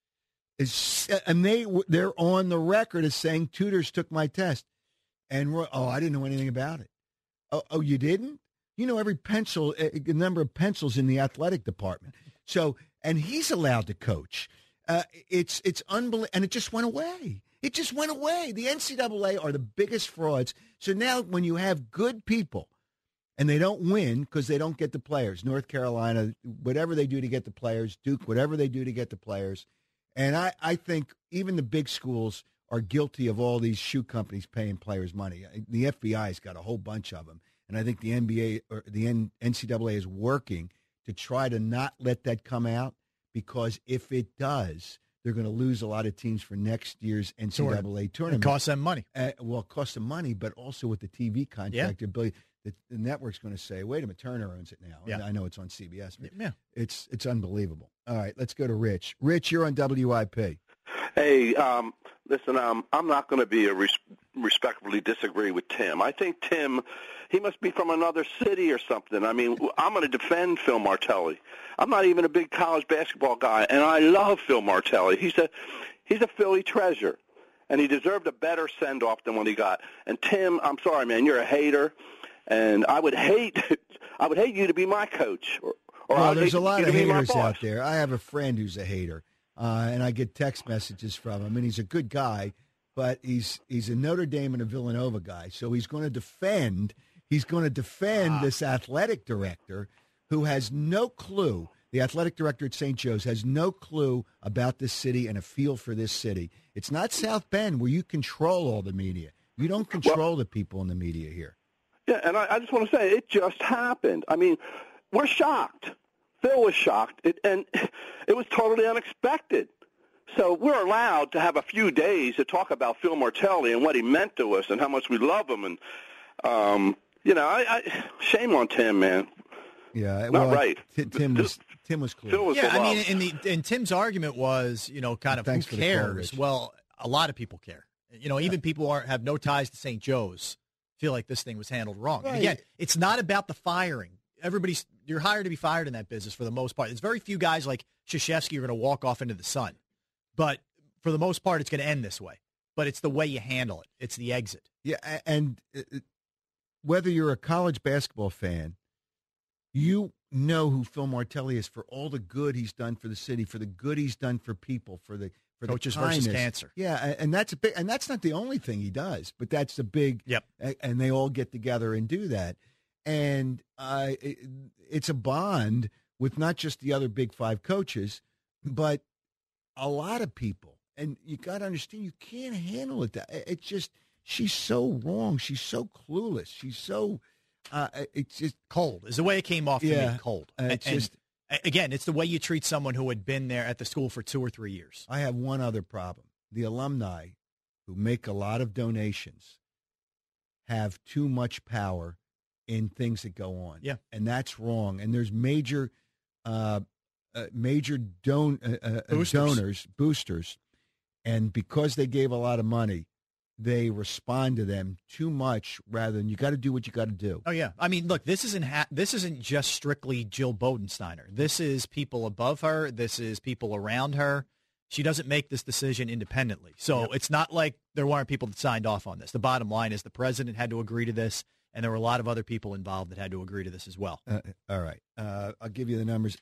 and they're on the record as saying tutors took my test. And Roy, I didn't know anything about it. Oh, you didn't? You know every pencil, a number of pencils in the athletic department. So, and he's allowed to coach. It's unbelievable, and it just went away. It just went away. The NCAA are the biggest frauds. So now when you have good people, and they don't win because they don't get the players, North Carolina, whatever they do to get the players, Duke, whatever they do to get the players, and I think even the big schools are guilty of all these shoe companies paying players money. The FBI's got a whole bunch of them, and I think the NBA or the NCAA is working to try to not let that come out, because if it does, they're going to lose a lot of teams for next year's NCAA tournament. It costs them money. It costs them money, but also with the TV contract, the network's going to say, wait a minute, Turner owns it now. Yeah. I know it's on CBS, but it's unbelievable. All right, let's go to Rich. Rich, you're on WIP. Hey, listen, I'm not going to be respectfully disagree with Tim. I think Tim, he must be from another city or something. I mean, I'm going to defend Phil Martelli. I'm not even a big college basketball guy, and I love Phil Martelli. He's a Philly treasure, and he deserved a better send-off than what he got. And Tim, I'm sorry, man, you're a hater, and I would hate you to be my coach. Or there's a lot of haters out out there. I have a friend who's a hater. And I get text messages from him, and he's a good guy, but he's a Notre Dame and a Villanova guy. So he's going to defend this athletic director who has no clue. The athletic director at St. Joe's has no clue about this city and a feel for this city. It's not South Bend where you control all the media. You don't control the people in the media here. Yeah, and I just want to say it just happened. I mean, we're shocked. Phil was shocked, and it was totally unexpected. So we're allowed to have a few days to talk about Phil Martelli and what he meant to us and how much we love him. And, shame on Tim, man. Yeah, not right. Tim was clear. Phil was and Tim's argument was, kind of, Thanks who for the call, cares? Rich. Well, a lot of people care. Even people have no ties to St. Joe's feel like this thing was handled wrong. Right. And again, it's not about the firing. You're hired to be fired in that business for the most part. There's very few guys like Krzyzewski are going to walk off into the sun. But for the most part, it's going to end this way. But it's the way you handle it. It's the exit. Yeah, and whether you're a college basketball fan, you know who Phil Martelli is for all the good he's done for the city, for the good he's done for people, for Coaches the kindness. versus cancer. Yeah, and that's a big, and that's not the only thing he does, but that's the big. Yep. And they all get together and do that, and it's a bond with not just the other Big Five coaches, but a lot of people. And you got to understand, you can't handle it. It's just she's so wrong. She's so clueless. She's so it's just cold is the way it came off to me. Cold. Again, it's the way you treat someone who had been there at the school for 2 or 3 years. I have one other problem. The alumni who make a lot of donations have too much power in things that go on. Yeah. And that's wrong. And there's major boosters. And because they gave a lot of money, they respond to them too much rather than you got to do what you got to do. Oh, yeah. I mean, look, this isn't just strictly Jill Bodensteiner. This is people above her. This is people around her. She doesn't make this decision independently. So It's not like there weren't people that signed off on this. The bottom line is the president had to agree to this, and there were a lot of other people involved that had to agree to this as well. All right. I'll give you the numbers,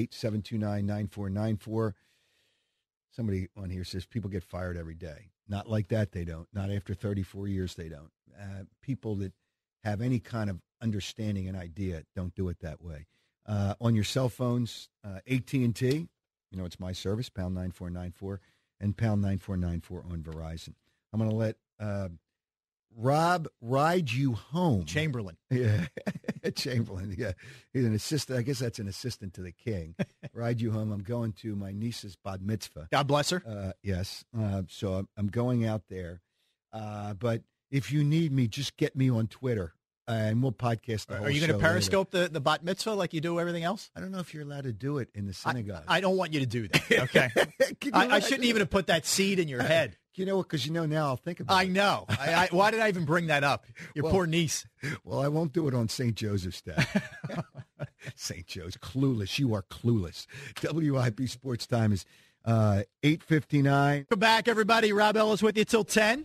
888-729-9494. Somebody on here says people get fired every day. Not like that, they don't. Not after 34 years, they don't. People that have any kind of understanding and idea don't do it that way. On your cell phones, AT&T, it's my service, pound 9494, and pound 9494 on Verizon. I'm going to let Rob ride you home. Chamberlain. Yeah, Chamberlain. Yeah, he's an assistant. I guess that's an assistant to the king. Ride you home. I'm going to my niece's bat mitzvah. God bless her. Yes. So I'm going out there. But if you need me, just get me on Twitter, and we'll podcast the whole show. Are you going to Periscope the bat mitzvah like you do everything else? I don't know if you're allowed to do it in the synagogue. I don't want you to do that. Okay. I shouldn't even have put that seed in your head. You know what? Because now I'll think about it. I know. Why did I even bring that up? Your poor niece. Well, I won't do it on St. Joseph's Day. St. Joe's. Clueless. You are clueless. WIP Sports Time is 8:59. Welcome back, everybody. Rob Ellis with you till 10.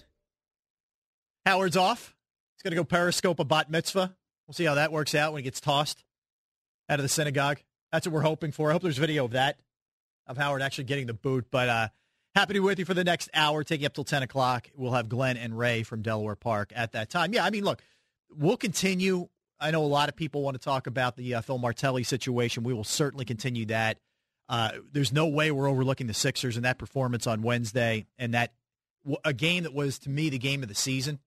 Howard's off. He's going to go Periscope a bat mitzvah. We'll see how that works out when he gets tossed out of the synagogue. That's what we're hoping for. I hope there's video of that, of Howard actually getting the boot. But happy to be with you for the next hour, taking up till 10 o'clock. We'll have Glenn and Ray from Delaware Park at that time. Yeah, I mean, look, we'll continue. I know a lot of people want to talk about the Phil Martelli situation. We will certainly continue that. There's no way we're overlooking the Sixers and that performance on Wednesday, and that a game that was, to me, the game of the season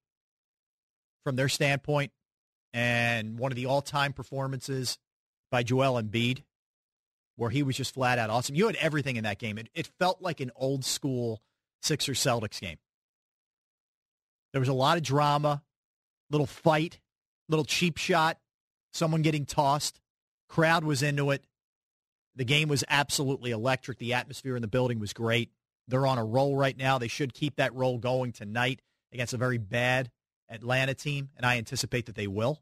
from their standpoint, and one of the all-time performances by Joel Embiid, where he was just flat out awesome. You had everything in that game. It felt like an old-school Sixers-Celtics game. There was a lot of drama, little fight, little cheap shot, someone getting tossed. Crowd was into it. The game was absolutely electric. The atmosphere in the building was great. They're on a roll right now. They should keep that roll going tonight against a very bad Atlanta team, and I anticipate that they will.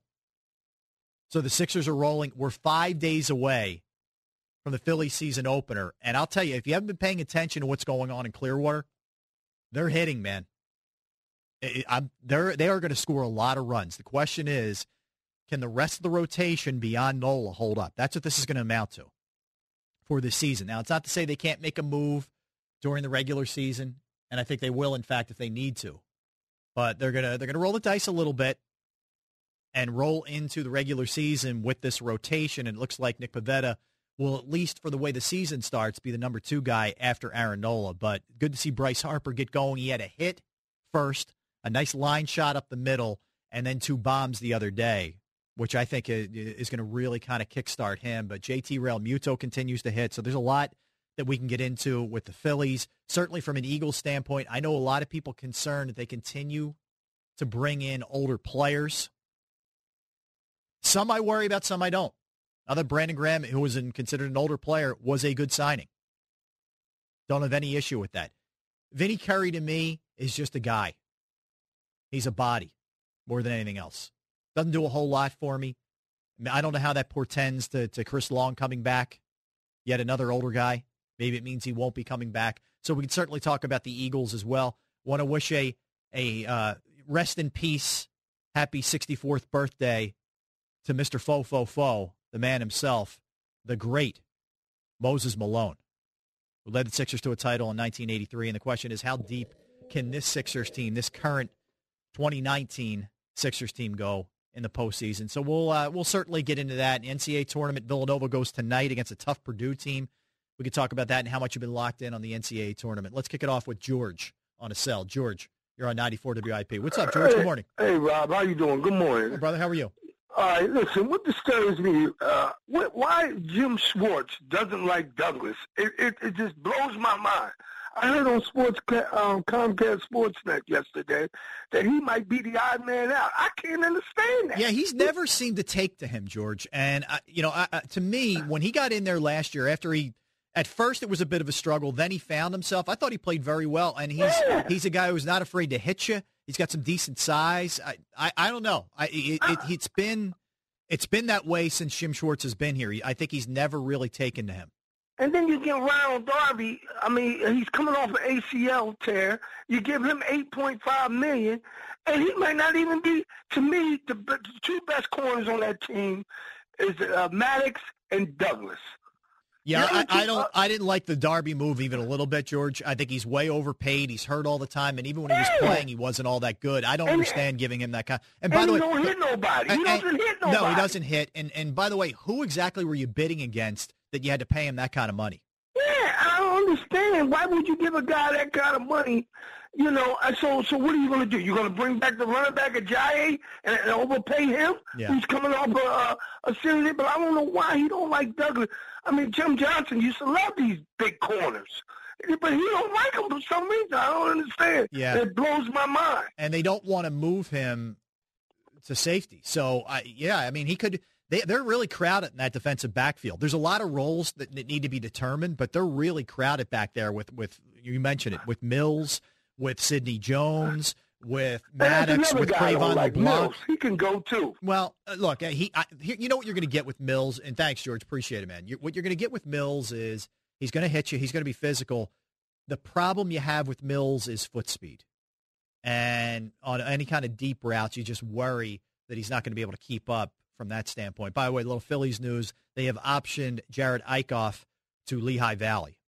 So the Sixers are rolling. We're 5 days away from the Philly season opener. And I'll tell you, if you haven't been paying attention to what's going on in Clearwater, they're hitting, man. They are going to score a lot of runs. The question is, can the rest of the rotation beyond Nola hold up? That's what this is going to amount to for this season. Now, it's not to say they can't make a move during the regular season, and I think they will, in fact, if they need to. But they're gonna roll the dice a little bit and roll into the regular season with this rotation. And it looks like Nick Pivetta will, at least for the way the season starts, be the number 2 guy after Aaron Nola. But good to see Bryce Harper get going. He had a hit first, a nice line shot up the middle, and then 2 bombs the other day, which I think is going to really kind of kickstart him. But JT Realmuto continues to hit. So there's a lot that we can get into with the Phillies. Certainly from an Eagles standpoint, I know a lot of people concerned that they continue to bring in older players. Some I worry about, some I don't. Now that Brandon Graham, who was considered an older player, was a good signing. Don't have any issue with that. Vinny Curry, to me, is just a guy. He's a body more than anything else. Doesn't do a whole lot for me. I don't know how that portends to Chris Long coming back, yet another older guy. Maybe it means he won't be coming back. So we can certainly talk about the Eagles as well. Want to wish a rest in peace, happy 64th birthday to Mr. Fo, the man himself, the great Moses Malone, who led the Sixers to a title in 1983. And the question is, how deep can this Sixers team, this current 2019 Sixers team, go in the postseason? So we'll certainly get into that. NCAA tournament, Villanova goes tonight against a tough Purdue team. We could talk about that and how much you've been locked in on the NCAA tournament. Let's kick it off with George on a cell. George, You're on 94 WIP. What's up, George? Good morning. Hey, Rob. How you doing? Good morning. Hey, brother. How are you? All right, listen, what disturbs me, why Jim Schwartz doesn't like Douglas, it just blows my mind. I heard on Comcast Sportsnet yesterday that he might be the odd man out. I can't understand that. Yeah, he's never seemed to take to him, George. And, to me, when he got in there last year, at first it was a bit of a struggle, then he found himself. I thought he played very well, and he's a guy who's not afraid to hit you. He's got some decent size. I don't know. It's been that way since Jim Schwartz has been here. I think he's never really taken to him. And then you get Ronald Darby. I mean, he's coming off an ACL tear. You give him $8.5 million, and he might not even be. To me, the two best corners on that team is Maddox and Douglas. Yeah, I didn't like the Darby move even a little bit, George. I think he's way overpaid. He's hurt all the time, and even when he was playing, he wasn't all that good. I don't understand giving him that kind. And by the way, he don't hit nobody. He doesn't hit nobody. No, he doesn't hit. And by the way, who exactly were you bidding against that you had to pay him that kind of money? Yeah, I don't understand. Why would you give a guy that kind of money? You know, so what are you going to do? You're going to bring back the running back Ajayi and overpay him? Yeah. Who's coming off a series? But I don't know why he don't like Douglas. I mean, Jim Johnson used to love these big corners. But he don't like them for some reason. I don't understand. Yeah. It blows my mind. And they don't want to move him to safety. So, he could – they're really crowded in that defensive backfield. There's a lot of roles that need to be determined, but they're really crowded back there with you mentioned it, with Mills, with Sidney Jones, with Maddox, with Trayvon LeBlanc. Mills. He can go too. Well, look, you know what you're going to get with Mills, and thanks, George, appreciate it, man. What you're going to get with Mills is he's going to hit you. He's going to be physical. The problem you have with Mills is foot speed. And on any kind of deep routes, you just worry that he's not going to be able to keep up from that standpoint. By the way, little Phillies news, they have optioned Jared Eichhoff to Lehigh Valley.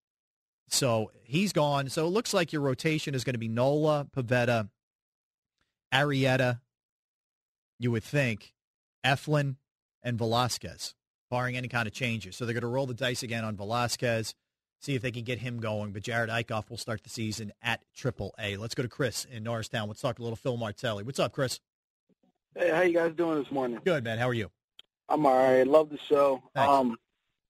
So he's gone. So it looks like your rotation is going to be Nola, Pavetta, Arrieta, you would think, Eflin, and Velasquez, barring any kind of changes. So they're going to roll the dice again on Velasquez, see if they can get him going. But Jared Eichhoff will start the season at AAA. Let's go to Chris in Norristown. Let's talk to little Phil Martelli. What's up, Chris? Hey, how you guys doing this morning? Good, man. How are you? I'm all right. Love the show. Thanks.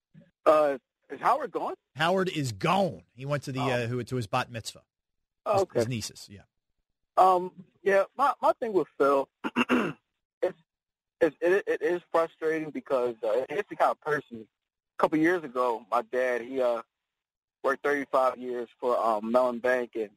Is Howard gone? Howard is gone. He went to to his bat mitzvah. Okay. His nieces, yeah. Yeah, my thing with Phil, it is frustrating because it's the kind of person. A couple years ago, my dad, he worked 35 years for Mellon Bank in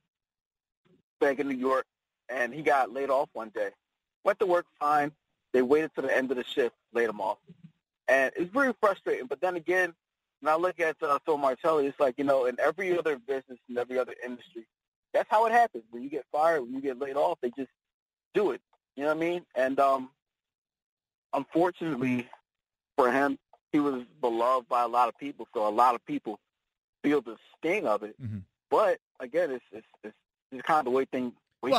New York, and he got laid off one day. Went to work fine. They waited till the end of the shift, laid him off. And it's very frustrating. But then again, when I look at Phil Martelli, it's like, in every other business, in every other industry, that's how it happens. When you get fired, when you get laid off, they just do it. You know what I mean? And unfortunately for him, he was beloved by a lot of people, so a lot of people feel the sting of it. Mm-hmm. But, again, it's kind of the way things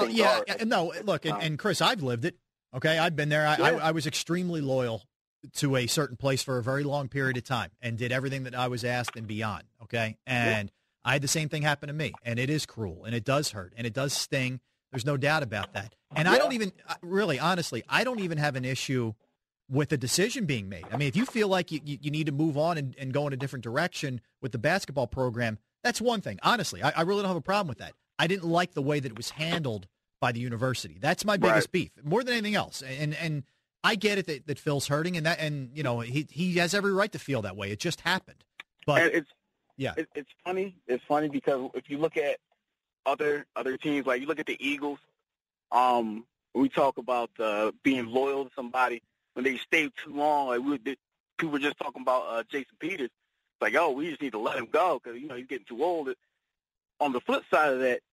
look, and Chris, I've lived it. Okay, I've been there. I was extremely loyal to a certain place for a very long period of time and did everything that I was asked and beyond. Okay, and I had the same thing happen to me, and it is cruel, and it does hurt, and it does sting. There's no doubt about that. And I don't even really, honestly, I don't even have an issue with the decision being made. I mean, if you feel like you need to move on and go in a different direction with the basketball program, that's one thing. Honestly, I really don't have a problem with that. I didn't like the way that it was handled by the university. That's my biggest beef, more than anything else. And I get it that Phil's hurting, and he has every right to feel that way. It just happened. But it's funny. It's funny because if you look at other teams, like you look at the Eagles, we talk about being loyal to somebody when they stay too long. Like people were just talking about Jason Peters. It's like, we just need to let him go because he's getting too old. On the flip side of that,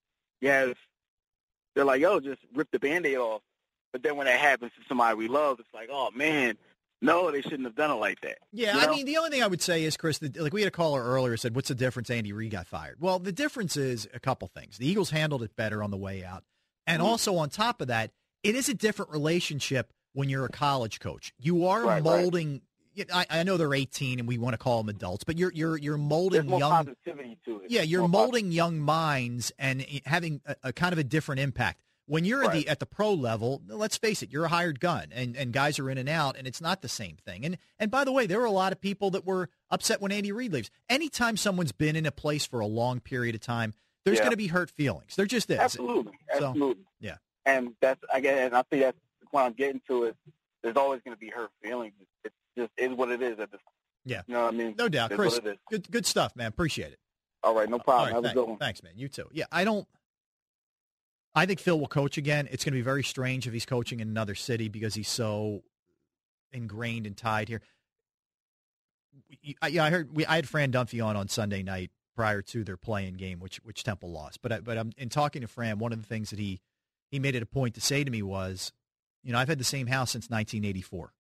they're like, just rip the Band-Aid off. But then when that happens to somebody we love, it's like, oh, man, no, they shouldn't have done it like that. Yeah, I mean, the only thing I would say is, Chris, like we had a caller earlier said, what's the difference Andy Reid got fired? Well, the difference is a couple things. The Eagles handled it better on the way out. And also on top of that, it is a different relationship when you're a college coach. You are molding I know they're 18 and we want to call them adults, but you're molding There's more young positivity to it. Yeah, you're molding young minds and having a kind of a different impact. When you're at the pro level, let's face it, you're a hired gun, and guys are in and out, and it's not the same thing. And by the way, there were a lot of people that were upset when Andy Reid leaves. Anytime someone's been in a place for a long period of time, there's going to be hurt feelings. There just is. Absolutely. So, yeah. And I think that's what I'm getting to is there's always going to be hurt feelings. It just is what it is at this point. Yeah. You know what I mean? No doubt. Chris, good stuff, man. Appreciate it. All right, no problem. Right, Have a good one. Thanks, man. You too. Yeah, I think Phil will coach again. It's going to be very strange if he's coaching in another city because he's so ingrained and tied here. I had Fran Dunphy on Sunday night prior to their play-in game, which Temple lost. But in talking to Fran, one of the things that he made it a point to say to me was, I've had the same house since 1984.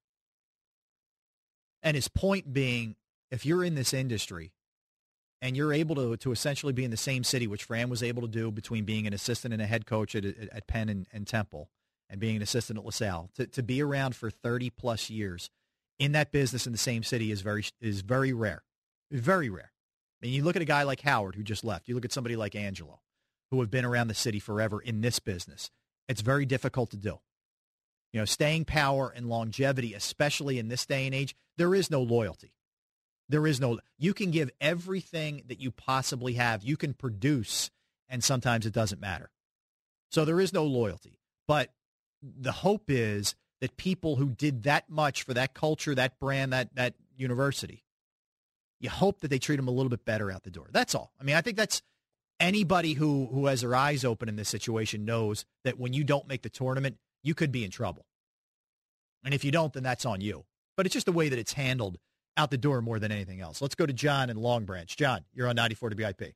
And his point being, if you're in this industry and you're able to essentially be in the same city, which Fran was able to do between being an assistant and a head coach at Penn and Temple and being an assistant at LaSalle, to be around for 30-plus years in that business in the same city is very rare. Very rare. I mean, you look at a guy like Howard, who just left. You look at somebody like Angelo, who have been around the city forever in this business. It's very difficult to do. Staying power and longevity, especially in this day and age, there is no loyalty. You can give everything that you possibly have. You can produce, and sometimes it doesn't matter. So there is no loyalty. But the hope is that people who did that much for that culture, that brand, that university, you hope that they treat them a little bit better out the door. That's all. I mean, I think that's anybody who has their eyes open in this situation knows that when you don't make the tournament, you could be in trouble. And if you don't, then that's on you. But it's just the way that it's handled out the door more than anything else. Let's go to John in Long Branch. John, you're on 94 WIP.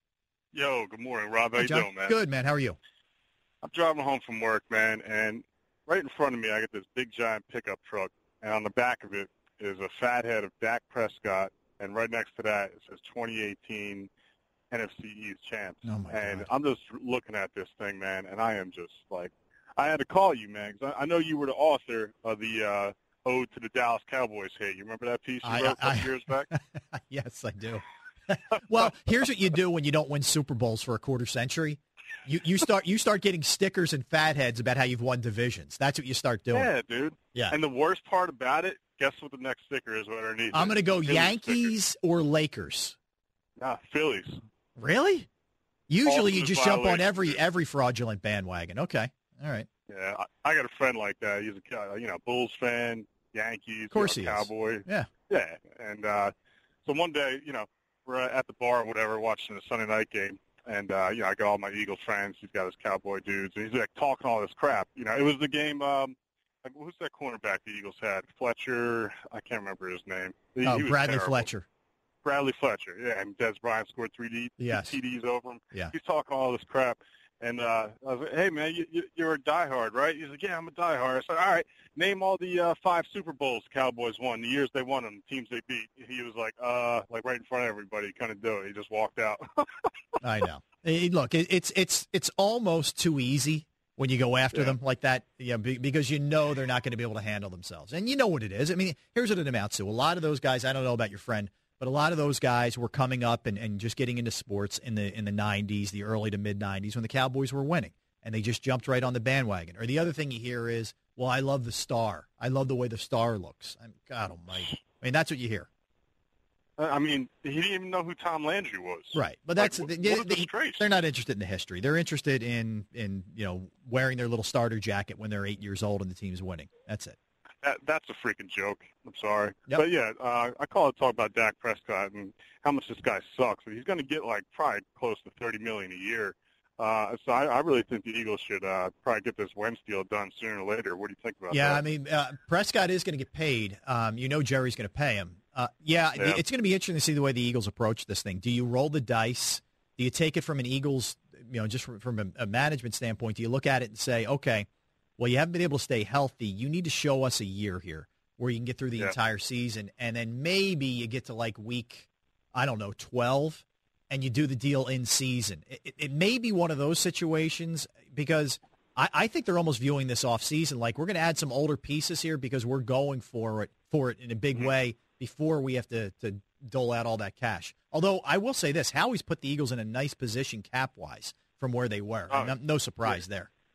Yo, good morning, Rob. How you doing, man? Good, man. How are you? I'm driving home from work, man, and right in front of me I got this big, giant pickup truck, and on the back of it is a fat head of Dak Prescott, and right next to that it says 2018 NFC East champs. Oh, my God. I'm just looking at this thing, man, and I am just like, I had to call you, man, because I know you were the author of the Ode to the Dallas Cowboys hit. You remember that piece you wrote a couple years back? Yes, I do. Well, here's what you do when you don't win Super Bowls for a quarter century. You start getting stickers and fat heads about how you've won divisions. That's what you start doing. Yeah, dude. Yeah. And the worst part about it, guess what the next sticker is underneath? I'm going to go Yankees or Lakers. Nah, Phillies. Really? Usually you just jump on violation. every fraudulent bandwagon. Okay. All right. Yeah, I got a friend like that. He's a Bulls fan, Yankees, Of course he is. Cowboy. Yeah. Yeah, and so one day, we're at the bar or whatever watching the Sunday night game, and I got all my Eagles friends. He's got his Cowboy dudes, and he's like talking all this crap. It was the game. Who's that cornerback the Eagles had? Fletcher. I can't remember his name. He was Bradley terrible. Fletcher. Bradley Fletcher. Yeah, and Des Bryant scored 3 Yes. TDs over him. Yeah. He's talking all this crap. And I was like, hey, man, you're a diehard, right? He's like, yeah, I'm a diehard. I said, all right, name all the 5 Super Bowls the Cowboys won, the years they won them, the teams they beat. He was like right in front of everybody. He couldn't do it. He just walked out. I know. Look, it's almost too easy when you go after them like that, because they're not going to be able to handle themselves. And you know what it is. I mean, here's what it amounts to. A lot of those guys, I don't know about your friend, but a lot of those guys were coming up and just getting into sports in the 90s, the early to mid-90s, when the Cowboys were winning, and they just jumped right on the bandwagon. Or the other thing you hear is, well, I love the star. I love the way the star looks. God almighty. I mean, that's what you hear. I mean, he didn't even know who Tom Landry was. Right, but that's what a disgrace. They're not interested in the history. They're interested in wearing their little starter jacket when they're 8 years old and the team's winning. That's it. That's a freaking joke. I'm sorry. Yep. But, yeah, I call to talk about Dak Prescott and how much this guy sucks. He's going to get, probably close to $30 million a year. So I really think the Eagles should probably get this Wentz deal done sooner or later. What do you think about that? Yeah, I mean, Prescott is going to get paid. Jerry's going to pay him. It's going to be interesting to see the way the Eagles approach this thing. Do you roll the dice? Do you take it from an Eagles, just from a management standpoint? Do you look at it and say, okay, well, you haven't been able to stay healthy. You need to show us a year here where you can get through the entire season, and then maybe you get to week, 12, and you do the deal in season. It may be one of those situations because I think they're almost viewing this off season like we're going to add some older pieces here because we're going for it in a big way before we have to dole out all that cash. Although I will say this, Howie's put the Eagles in a nice position cap-wise from where they were. No surprise there.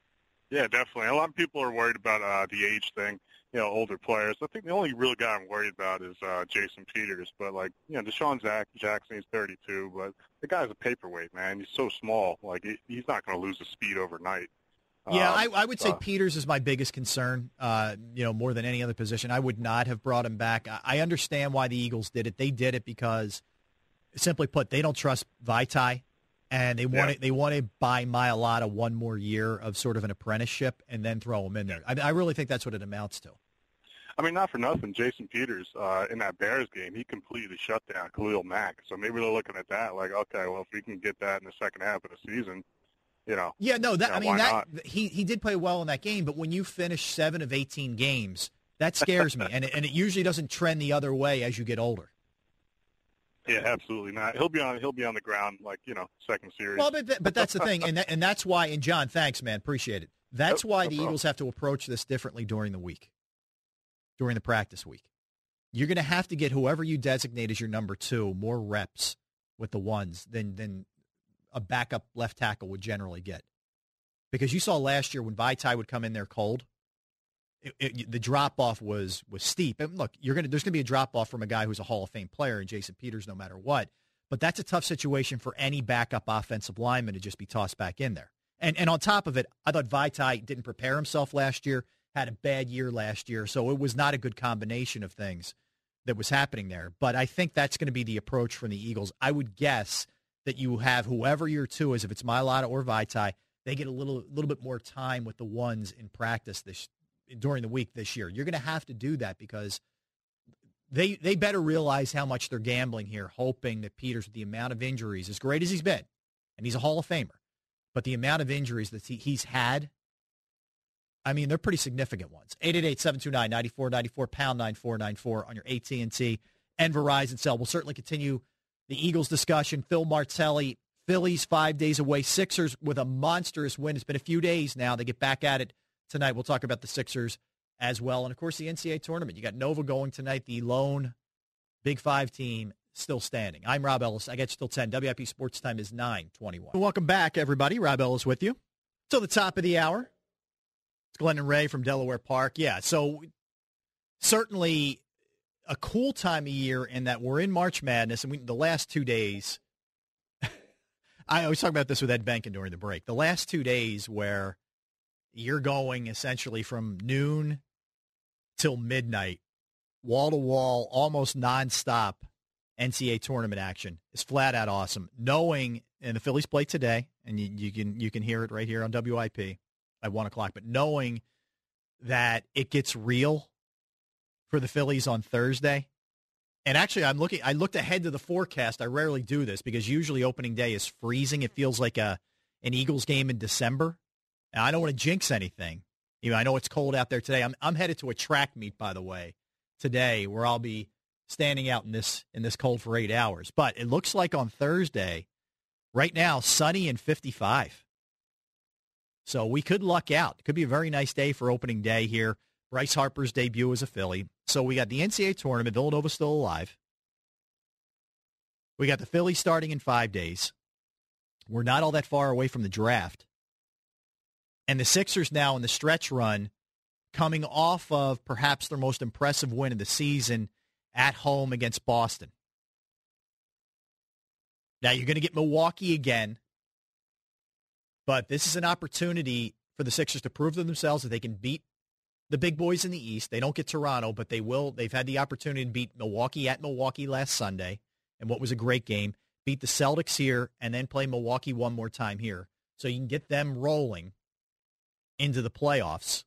Yeah, definitely. A lot of people are worried about the age thing, older players. I think the only real guy I'm worried about is Jason Peters. But, Deshaun Jackson, he's 32, but the guy's a paperweight, man. He's so small. He's not going to lose the speed overnight. Yeah, I would say Peters is my biggest concern, more than any other position. I would not have brought him back. I understand why the Eagles did it. They did it because, simply put, they don't trust Vaitai. And they want to buy Mailata one more year of sort of an apprenticeship and then throw him in there. I really think that's what it amounts to. I mean, not for nothing, Jason Peters, in that Bears game, he completely shut down Khalil Mack. So maybe they're looking at that like, okay, well, if we can get that in the second half of the season, Yeah, no, why not? He did play well in that game, but when you finish 7 of 18 games, that scares me. And it usually doesn't trend the other way as you get older. Yeah, absolutely not. He'll be on the ground second series. Well, but that's the thing, and that's why. And John, thanks, man, appreciate it. That's why the Eagles have to approach this differently during the week, during the practice week. You're going to have to get whoever you designate as your number 2 more reps with the ones than a backup left tackle would generally get, because you saw last year when Vaitai would come in there cold. The drop-off was steep. And look, there's going to be a drop-off from a guy who's a Hall of Fame player in Jason Peters no matter what. But that's a tough situation for any backup offensive lineman to just be tossed back in there. And on top of it, I thought Vaitai didn't prepare himself last year, had a bad year last year, so it was not a good combination of things that was happening there. But I think that's going to be the approach from the Eagles. I would guess that you have whoever your 2 is, if it's Mailata or Vaitai, they get a little bit more time with the ones in practice during the week this year. You're going to have to do that because they better realize how much they're gambling here, hoping that Peters, with the amount of injuries, as great as he's been, and he's a Hall of Famer, but the amount of injuries that he's had, I mean, they're pretty significant ones. 888-729-9494, pound 9494 on your AT&T and Verizon cell. We'll certainly continue the Eagles discussion. Phil Martelli, Phillies 5 days away. Sixers with a monstrous win. It's been a few days now. They get back at it tonight. We'll talk about the Sixers as well. And, of course, the NCAA tournament. You got Nova going tonight, the lone Big 5 team still standing. I'm Rob Ellis. I get you till 10. WIP Sports Time is 9:21. Welcome back, everybody. Rob Ellis with you. Till the top of the hour. It's Glenn and Ray from Delaware Park. Yeah, so certainly a cool time of year in that we're in March Madness, and the last 2 days, I always talk about this with Ed Benkin during the break, the last 2 days where you're going essentially from noon till midnight, wall-to-wall, almost nonstop NCAA tournament action is flat-out awesome. Knowing, and the Phillies play today, and you can hear it right here on WIP at 1 o'clock, but knowing that it gets real for the Phillies on Thursday. And actually, I looked ahead to the forecast. I rarely do this because usually opening day is freezing. It feels like an Eagles game in December. And I don't want to jinx anything. I know it's cold out there today. I'm headed to a track meet, by the way, today, where I'll be standing out in this cold for 8 hours. But it looks like on Thursday, right now, sunny and 55. So we could luck out. It could be a very nice day for opening day here. Bryce Harper's debut as a Philly. So we got the NCAA tournament. Villanova's still alive. We got the Phillies starting in 5 days. We're not all that far away from the draft. And the Sixers now in the stretch run, coming off of perhaps their most impressive win of the season at home against Boston. Now you're going to get Milwaukee again. But this is an opportunity for the Sixers to prove to themselves that they can beat the big boys in the East. They don't get Toronto, but they will. They've had the opportunity to beat Milwaukee at Milwaukee last Sunday, and what was a great game. Beat the Celtics here, and then play Milwaukee one more time here. So you can get them rolling into the playoffs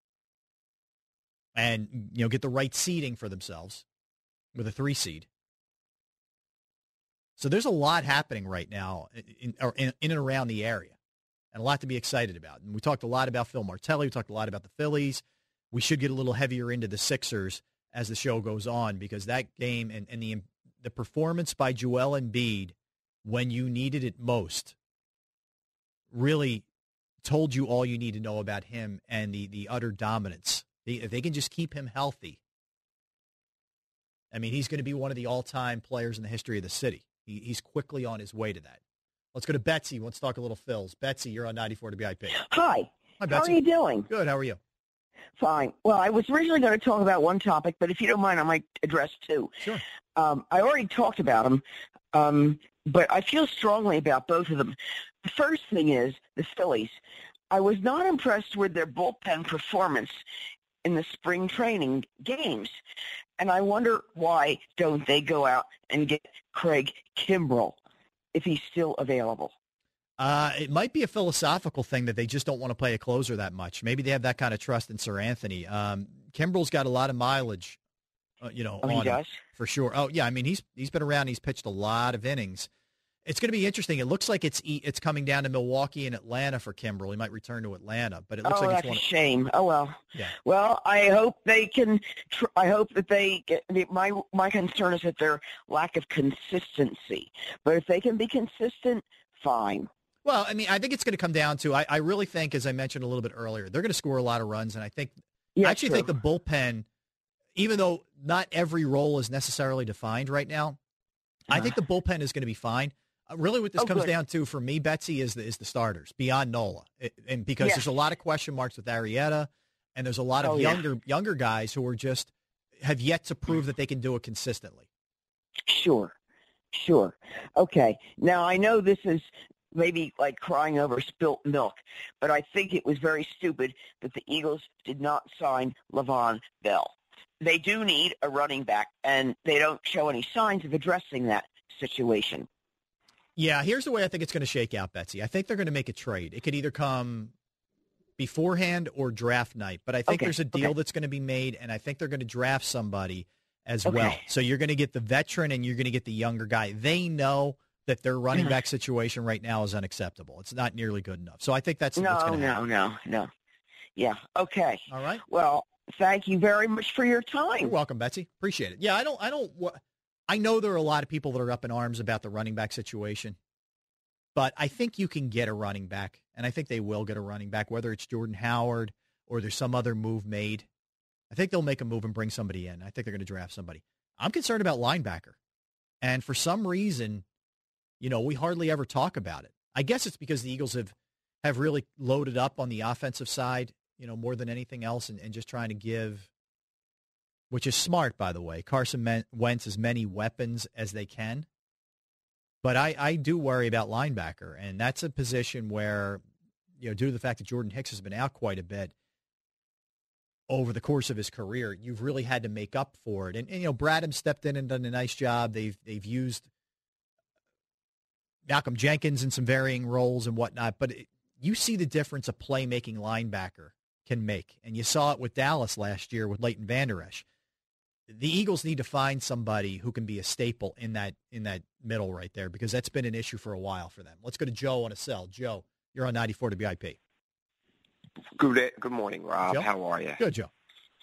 and get the right seeding for themselves with a 3 seed. So there's a lot happening right now in and around the area. And a lot to be excited about. And we talked a lot about Phil Martelli. We talked a lot about the Phillies. We should get a little heavier into the Sixers as the show goes on, because that game and the performance by Joel Embiid when you needed it most really told you all you need to know about him and the utter dominance. If they can just keep him healthy, I mean, he's going to be one of the all-time players in the history of the city. He's quickly on his way to that. Let's go to Betsy. Let's talk a little Phils. Betsy, you're on 94 WIP. Hi. Hi, How are Betsy. you doing? Good. How are you? Fine. Well, I was originally going to talk about one topic, but if you don't mind, I might address two. Sure. I already talked about them, but I feel strongly about both of them. The first thing is the Phillies. I was not impressed with their bullpen performance in the spring training games, and I wonder why don't they go out and get Craig Kimbrell if he's still available. It might be a philosophical thing that they just don't want to play a closer that much. Maybe they have that kind of trust in Sir Anthony. Kimbrell's got a lot of mileage, on he him, does? for sure. Oh, yeah. I mean, he's been around. He's pitched a lot of innings. It's going to be interesting. It looks like it's coming down to Milwaukee and Atlanta for Kimbrell. He might return to Atlanta, but it looks like that's it's a shame. Oh well. Yeah. Well, I hope they can. I hope that they get. My concern is that their lack of consistency. But if they can be consistent, fine. Well, I mean, I think it's going to come down to. I really think, as I mentioned a little bit earlier, they're going to score a lot of runs, and I think. Yeah, I actually think the bullpen, even though not every role is necessarily defined right now, I think the bullpen is going to be fine. Really, what this comes down to for me, Betsy, is the starters beyond Nola, and because there's a lot of question marks with Arrieta, and there's a lot of younger guys who are just have yet to prove that they can do it consistently. Sure. Okay. Now I know this is maybe like crying over spilt milk, but I think it was very stupid that the Eagles did not sign Le'Veon Bell. They do need a running back, and they don't show any signs of addressing that situation. Yeah, here's the way I think it's going to shake out, Betsy. I think they're going to make a trade. It could either come beforehand or draft night, but I think there's a deal that's going to be made, and I think they're going to draft somebody as well. So you're going to get the veteran and you're going to get the younger guy. They know that their running back situation right now is unacceptable. It's not nearly good enough. So I think that's what's going to happen. No. Yeah, okay. All right. Well, thank you very much for your time. You're welcome, Betsy. Appreciate it. Yeah, I know there are a lot of people that are up in arms about the running back situation, but I think you can get a running back, and I think they will get a running back, whether it's Jordan Howard or there's some other move made. I think they'll make a move and bring somebody in. I think they're going to draft somebody. I'm concerned about linebacker, and for some reason, we hardly ever talk about it. I guess it's because the Eagles have really loaded up on the offensive side, more than anything else, and just trying to give, which is smart, by the way, Carson Wentz as many weapons as they can. But I do worry about linebacker, and that's a position where, due to the fact that Jordan Hicks has been out quite a bit over the course of his career, you've really had to make up for it. And Bradham stepped in and done a nice job. They've used Malcolm Jenkins in some varying roles and whatnot, but you see the difference a playmaking linebacker can make, and you saw it with Dallas last year with Leighton Vander Esch. The Eagles need to find somebody who can be a staple in that middle right there, because that's been an issue for a while for them. Let's go to Joe on a cell. Joe, you're on 94 WIP. Good morning, Rob. Joe? How are you? Good, Joe.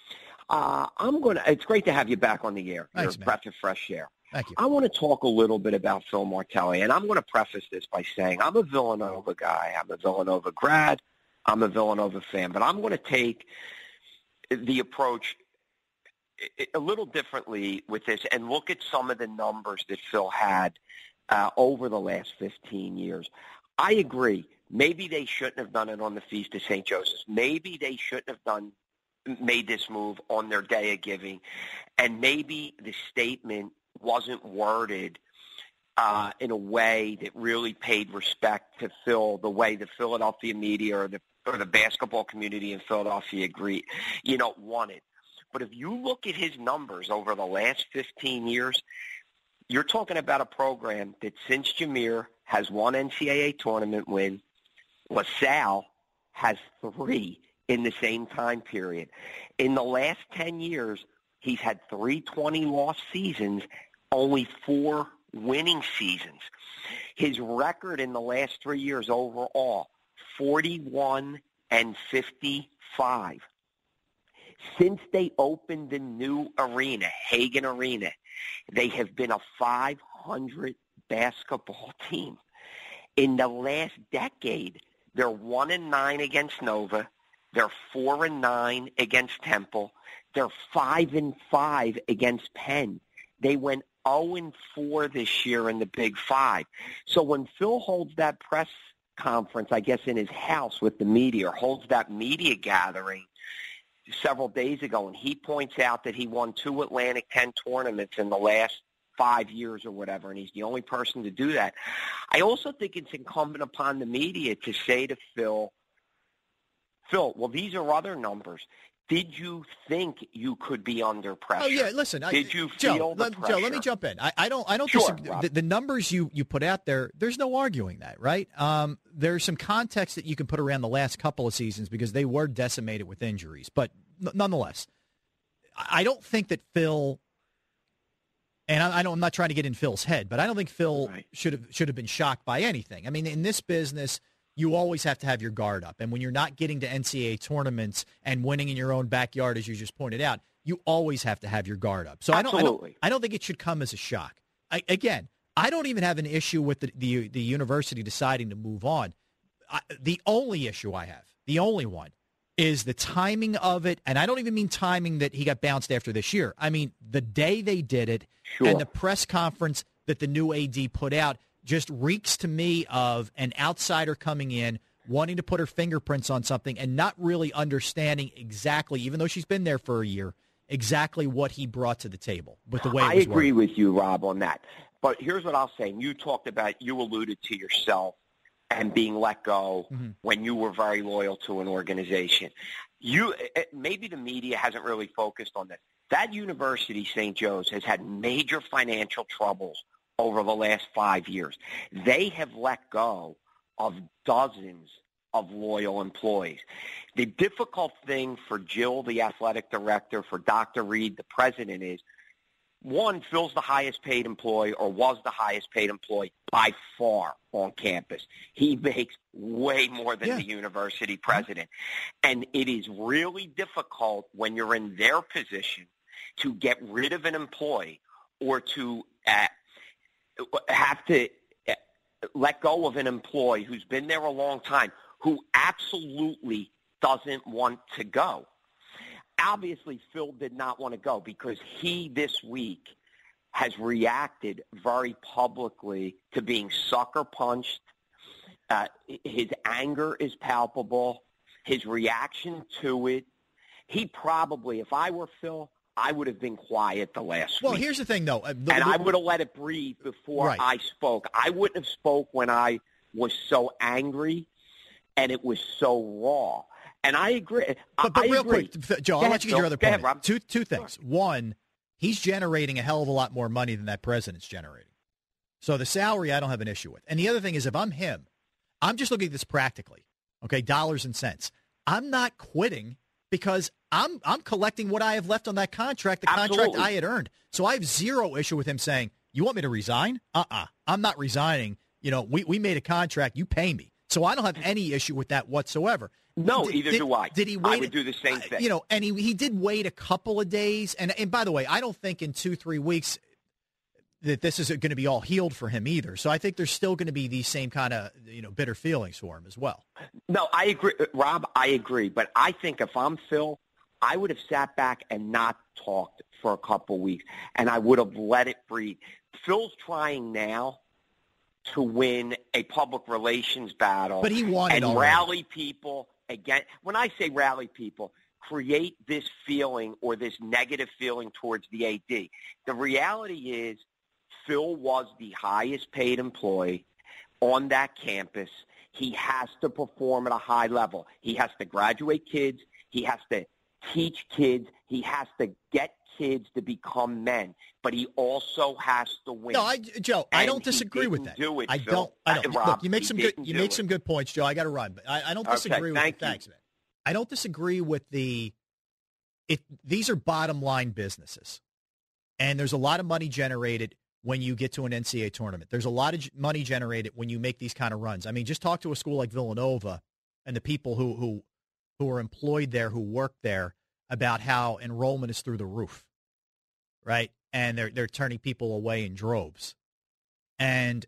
It's great to have you back on the air. Thanks, You're a man. breath of fresh air. Thank you. I want to talk a little bit about Phil Martelli, and I'm going to preface this by saying I'm a Villanova guy. I'm a Villanova grad. I'm a Villanova fan, but I'm going to take the approach a little differently with this and look at some of the numbers that Phil had over the last 15 years. I agree. Maybe they shouldn't have done it on the Feast of St. Joseph's. Maybe they shouldn't have made this move on their day of giving, and maybe the statement wasn't worded in a way that really paid respect to Phil, the way the Philadelphia media or the basketball community in Philadelphia wanted. But if you look at his numbers over the last 15 years, you're talking about a program that since Jameer has one NCAA tournament win, LaSalle has 3 in the same time period. In the last 10 years, he's had 3 20-loss seasons, only 4 winning seasons. His record in the last 3 years overall, 41 and 55. Since they opened the new arena, Hagan Arena, they have been a 500 basketball team. In the last decade, they're 1-9 against Nova. They're 4-9 against Temple. They're 5-5 against Penn. They went 0-4 this year in the Big Five. So when Phil holds that press conference, I guess, in his house with the media, or holds that media gathering several days ago, and he points out that he won 2 Atlantic 10 tournaments in the last 5 years or whatever, and he's the only person to do that. I also think it's incumbent upon the media to say to Phil, well, these are other numbers. Did you think you could be under pressure? Oh yeah, listen. Did you feel the pressure? Joe, let me jump in. I don't Sure, disagree. The numbers you put out there, there's no arguing that, right? There's some context that you can put around the last couple of seasons because they were decimated with injuries, but nonetheless, I don't think that Phil. And I'm not trying to get in Phil's head, but I don't think Phil should have been shocked by anything. I mean, in this business, you always have to have your guard up. And when you're not getting to NCAA tournaments and winning in your own backyard, as you just pointed out, you always have to have your guard up. So I don't think it should come as a shock. I don't even have an issue with the university deciding to move on. The only issue I have, the only one, is the timing of it. And I don't even mean timing that he got bounced after this year. I mean the day they did it and the press conference that the new AD put out just reeks to me of an outsider coming in, wanting to put her fingerprints on something and not really understanding exactly, even though she's been there for a year, exactly what he brought to the table with the way it was agree with you, Rob, on that. But here's what I'll say. You alluded to yourself and being let go when you were very loyal to an organization. Maybe the media hasn't really focused on this. That university, St. Joe's, has had major financial troubles over the last 5 years. They have let go of dozens of loyal employees. The difficult thing for Jill, the athletic director, for Dr. Reed, the president, is, one, Phil's the highest paid employee, or was the highest paid employee by far on campus. He makes way more than the university president. And it is really difficult when you're in their position to get rid of an employee or to have to let go of an employee who's been there a long time, who absolutely doesn't want to go. Obviously, Phil did not want to go because he this week has reacted very publicly to being sucker punched. His anger is palpable. His reaction to it, he probably, if I were Phil, I would have been quiet the last week. Well, here's the thing, though. And I would have let it breathe before I spoke. I wouldn't have spoke when I was so angry and it was so raw. And I agree. But real quick, Joe, I'll let you get your other point. Ahead, Rob. Two things. One, he's generating a hell of a lot more money than that president's generating. So the salary I don't have an issue with. And the other thing is, if I'm him, I'm just looking at this practically, okay, dollars and cents. I'm not quitting because I'm collecting what I have left on that contract, the contract I had earned. So I have zero issue with him saying, you want me to resign? I'm not resigning. You know, we made a contract. You pay me. So I don't have any issue with that whatsoever. No, either do I. Did he wait? I would do the same thing. You know, and he did wait a couple of days. And by the way, I don't think in 2-3 weeks that this is going to be all healed for him either. So I think there's still going to be these same kind of, bitter feelings for him as well. No, I agree. Rob, I agree. But I think if I'm Phil, I would have sat back and not talked for a couple weeks, and I would have let it breathe. Phil's trying now to win a public relations battle. But he won and rally people again. When I say rally people, create this feeling or this negative feeling towards the AD. The reality is Phil was the highest paid employee on that campus. He has to perform at a high level. He has to graduate kids. He has to teach kids. He has to get kids to become men. But he also has to win. No, Joe, I don't disagree with that. I don't. Rob, look, you make some good points, Joe. I got to run, but I don't disagree with the facts, man. I don't disagree with these are bottom line businesses, and there's a lot of money generated when you get to an NCAA tournament. There's a lot of money generated when you make these kind of runs. I mean, just talk to a school like Villanova and the people who are employed there, who work there, about how enrollment is through the roof, right? And they're turning people away in droves. And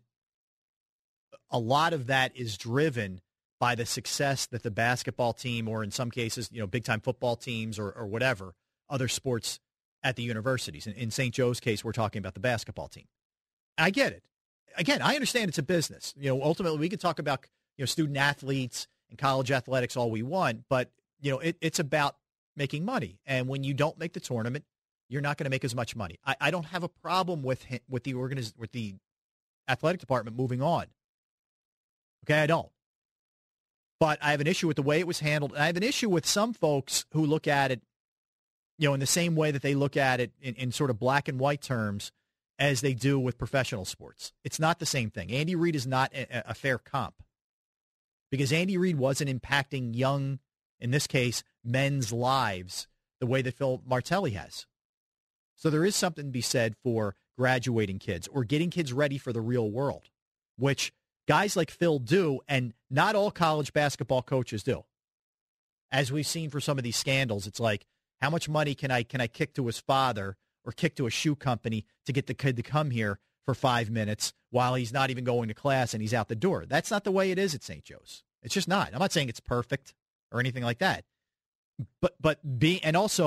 a lot of that is driven by the success that the basketball team, or in some cases, big-time football teams or whatever, other sports at the universities. In St. Joe's case, we're talking about the basketball team. I get it. Again, I understand it's a business. Ultimately, we can talk about student athletes and college athletics all we want, but it's about making money. And when you don't make the tournament, you're not going to make as much money. I don't have a problem with the athletic department moving on. Okay, I don't. But I have an issue with the way it was handled. And I have an issue with some folks who look at it, in the same way that they look at it in sort of black and white terms as they do with professional sports. It's not the same thing. Andy Reid is not a fair comp because Andy Reid wasn't impacting young, in this case, men's lives the way that Phil Martelli has. So there is something to be said for graduating kids or getting kids ready for the real world, which guys like Phil do, and not all college basketball coaches do. As we've seen for some of these scandals, it's like, how much money can I kick to his father or kick to a shoe company to get the kid to come here for 5 minutes while he's not even going to class and he's out the door? That's not the way it is at St. Joe's. It's just not. I'm not saying it's perfect or anything like that. But being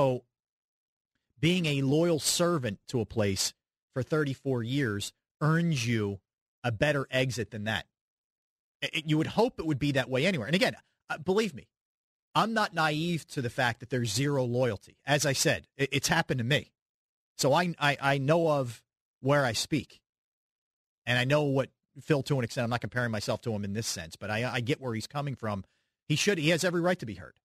a loyal servant to a place for 34 years earns you a better exit than that. You would hope it would be that way anywhere. And again, believe me, I'm not naive to the fact that there's zero loyalty. As I said, it's happened to me. So I know of where I speak. And I know what Phil, to an extent, I'm not comparing myself to him in this sense, but I get where he's coming from. He has every right to be heard.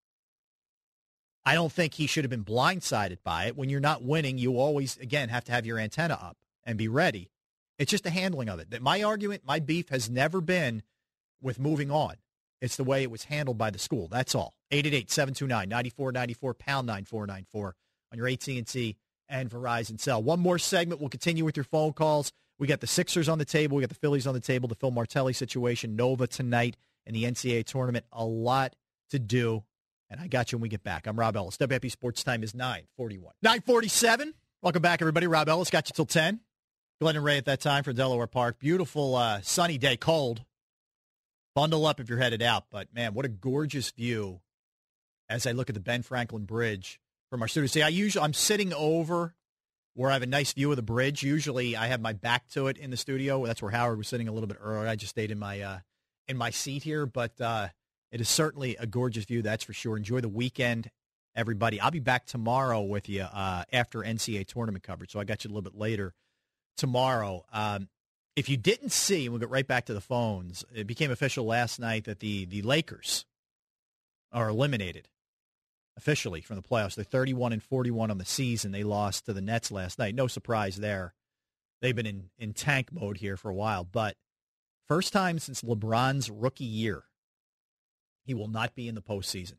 I don't think he should have been blindsided by it. When you're not winning, you always, again, have to have your antenna up and be ready. It's just the handling of it. That my argument, my beef has never been with moving on. It's the way it was handled by the school. That's all. 888-729-9494, pound 9494 on your AT&T and Verizon cell. One more segment. We'll continue with your phone calls. We got the Sixers on the table. We got the Phillies on the table. The Phil Martelli situation. Nova tonight in the NCAA tournament. A lot to do. And I got you when we get back. I'm Rob Ellis. WFP Sports Time is 9:41. 9:47. Welcome back, everybody. Rob Ellis got you till 10. Glenn and Ray at that time for Delaware Park. Beautiful sunny day, cold. Bundle up if you're headed out. But, man, what a gorgeous view as I look at the Ben Franklin Bridge from our studio. See, I'm sitting over where I have a nice view of the bridge. Usually I have my back to it in the studio. That's where Howard was sitting a little bit earlier. I just stayed in my seat here. But it is certainly a gorgeous view, that's for sure. Enjoy the weekend, everybody. I'll be back tomorrow with you after NCAA tournament coverage. So I got you a little bit later tomorrow. If you didn't see, we'll get right back to the phones. It became official last night that the Lakers are eliminated officially from the playoffs. They're 31-41 on the season. They lost to the Nets last night. No surprise there. They've been in tank mode here for a while. But first time since LeBron's rookie year, he will not be in the postseason.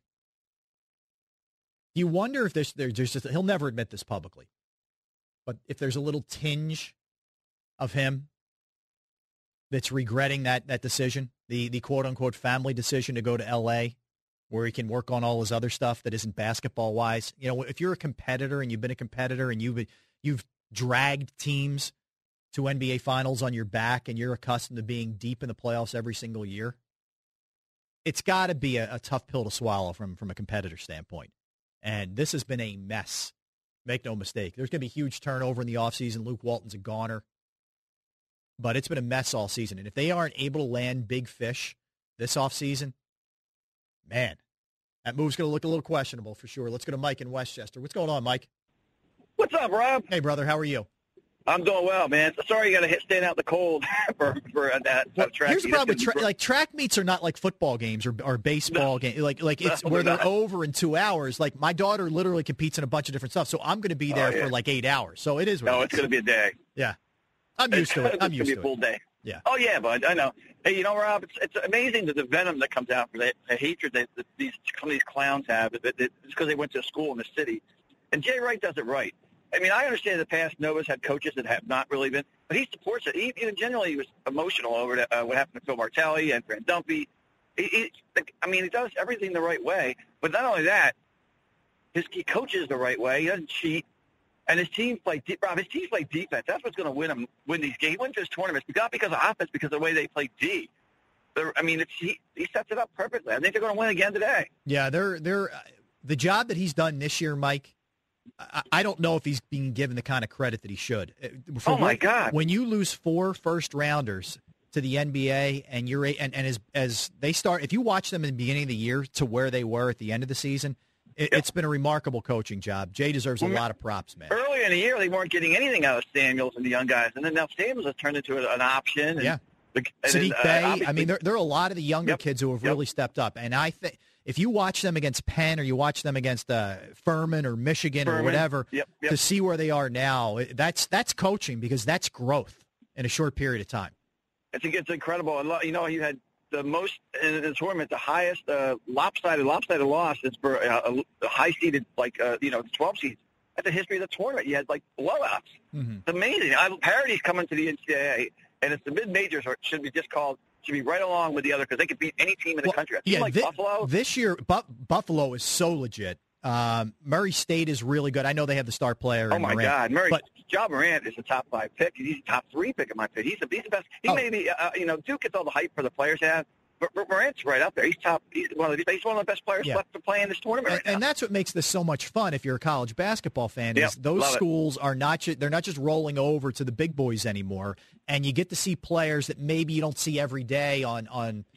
You wonder if there's just, he'll never admit this publicly, but if there's a little tinge of him that's regretting that decision, the quote-unquote family decision to go to L.A., where he can work on all his other stuff that isn't basketball-wise. You know, if you're a competitor and you've been a competitor and you've dragged teams to NBA Finals on your back and you're accustomed to being deep in the playoffs every single year, it's got to be a tough pill to swallow from a competitor standpoint. And this has been a mess. Make no mistake. There's going to be huge turnover in the offseason. Luke Walton's a goner. But it's been a mess all season. And if they aren't able to land big fish this offseason, man, that move's going to look a little questionable for sure. Let's go to Mike in Westchester. What's going on, Mike? What's up, Rob? Hey, brother. How are you? I'm doing well, man. Sorry you got to stand out in the cold for that track. Here's the problem with track meets are not like football games or baseball games. Like it's where they're over in 2 hours. Like my daughter literally competes in a bunch of different stuff, so I'm going to be there for like 8 hours. So it is. No, it's going to be a day. Yeah, I'm used to it. I'm used to it. It's going to be a full day. Yeah. Oh yeah, bud. I know. Hey, you know, Rob, it's amazing the venom that comes out for the hatred that these clowns have. It's because they went to school in the city, and Jay Wright does it right. I mean, I understand in the past Nova's had coaches that have not really been, but he supports it. Even generally, he was emotional over what happened to Phil Martelli and Fran Dumpy. He does everything the right way. But not only that, he coaches the right way. He doesn't cheat. And his team play defense. That's what's going to win these games. He wins this tournament, not because of offense, because of the way they play D. He sets it up perfectly. I think they're going to win again today. Yeah, the job that he's done this year, Mike, I don't know if he's being given the kind of credit that he should. My God. When you lose 4 first-rounders to the NBA, and as they start, if you watch them in the beginning of the year to where they were at the end of the season, it's been a remarkable coaching job. Jay deserves a lot of props, man. Earlier in the year, they weren't getting anything out of Samuels and the young guys, and then now Samuels has turned into an option. And Sadiq Bey. I mean, there are a lot of the younger kids who have really stepped up, and I think if you watch them against Penn or you watch them against Furman or Michigan or whatever, to see where they are now, that's coaching, because that's growth in a short period of time. It's incredible. You know, you had the most in the tournament, the highest lopsided loss is for a high-seeded, 12 seeds. That's the history of the tournament. You had, blowouts. Mm-hmm. It's amazing. Parity's coming to the NCAA, and it's the mid-majors should be right along with the other, because they could beat any team in the country. Buffalo. This year, Buffalo is so legit. Murray State is really good. I know they have the star player. Oh, my God. Ja Morant is a top 5 pick. He's a top 3 pick in my pick. He's the best. Maybe, Duke gets all the hype for the players have. But Morant's right up there. He's one of the best players left to play in this tournament right now. And that's what makes this so much fun if you're a college basketball fan, is those schools are they're not just rolling over to the big boys anymore, and you get to see players that maybe you don't see every day on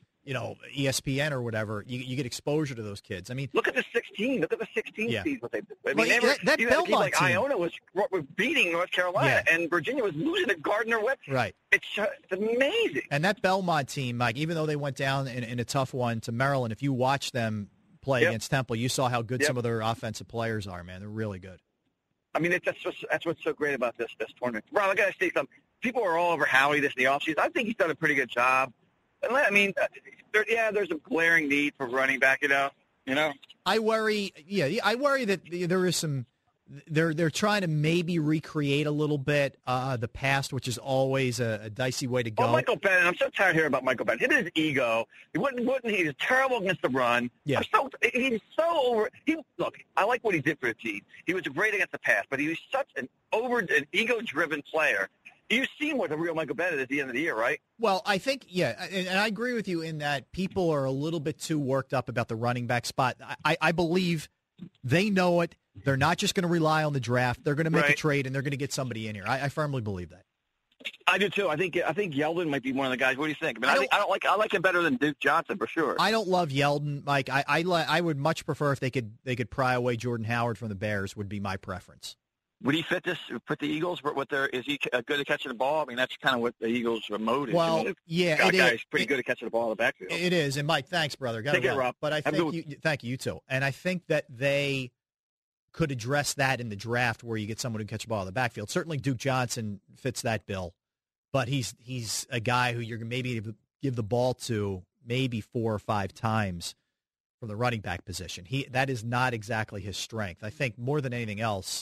ESPN or whatever. You get exposure to those kids. I mean, look at the 16. Look at the 16 seeds. What they did. I mean, that Belmont team. Iona was beating North Carolina, and Virginia was losing to Gardner-Webb. Right. It's amazing. And that Belmont team, Mike, even though they went down in a tough one to Maryland, if you watch them play against Temple, you saw how good some of their offensive players are. Man, they're really good. I mean, that's what's so great about this tournament. Rob, I got to say something. People are all over Howie this in the offseason. I think he's done a pretty good job. I mean, there's a glaring need for running back, you know. I worry that there is some. They're trying to maybe recreate a little bit the past, which is always a dicey way to go. Well, Michael Bennett, I'm so tired of hearing about Michael Bennett. His ego. He's terrible against the run. Yeah. He's so over. Look, I like what he did for the team. He was great against the pass, but he was such an ego-driven player. You've seen what the real Michael Bennett is at the end of the year, right? Well, I think, and I agree with you in that people are a little bit too worked up about the running back spot. I believe they know it. They're not just going to rely on the draft. They're going to make a trade, and they're going to get somebody in here. I firmly believe that. I do too. I think Yeldon might be one of the guys. What do you think? I like him better than Duke Johnson for sure. I don't love Yeldon, Mike. I would much prefer if they could pry away Jordan Howard from the Bears. Would be my preference. Would he fit the Eagles? Is he good at catching the ball? I mean, that's kind of what the Eagles' mode is. Well, guy's pretty good at catching the ball in the backfield. It is, and Mike, thanks, brother. Take care, Rob. But I think thank you too. And I think that they could address that in the draft, where you get someone who can catch the ball in the backfield. Certainly, Duke Johnson fits that bill, but he's a guy who you're maybe able to give the ball to maybe 4 or 5 times from the running back position. That is not exactly his strength. I think more than anything else,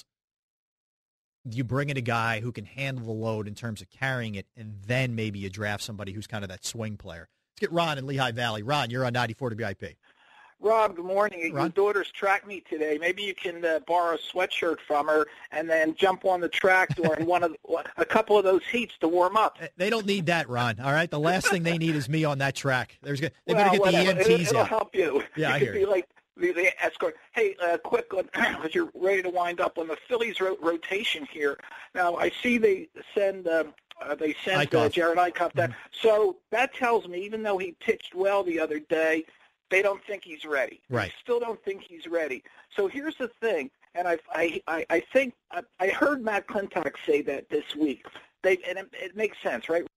you bring in a guy who can handle the load in terms of carrying it, and then maybe you draft somebody who's kind of that swing player. Let's get Ron in Lehigh Valley. Ron, you're on 94 WIP. Rob, good morning. Ron? Your daughter's track meet today. Maybe you can borrow a sweatshirt from her and then jump on the track during a couple of those heats to warm up. They don't need that, Ron. All right, the last thing they need is me on that track. They better get the EMTs It'll out. help you. Yeah, you I could hear be you. like the escort. Hey, quick, because you're ready to wind up on the Phillies rotation here. Now, I see they sent Jared Eichhoff that. So that tells me, even though he pitched well the other day, they don't think he's ready. Right. They still don't think he's ready. So here's the thing, and I think I heard Matt Klentak say that this week. It makes sense, right?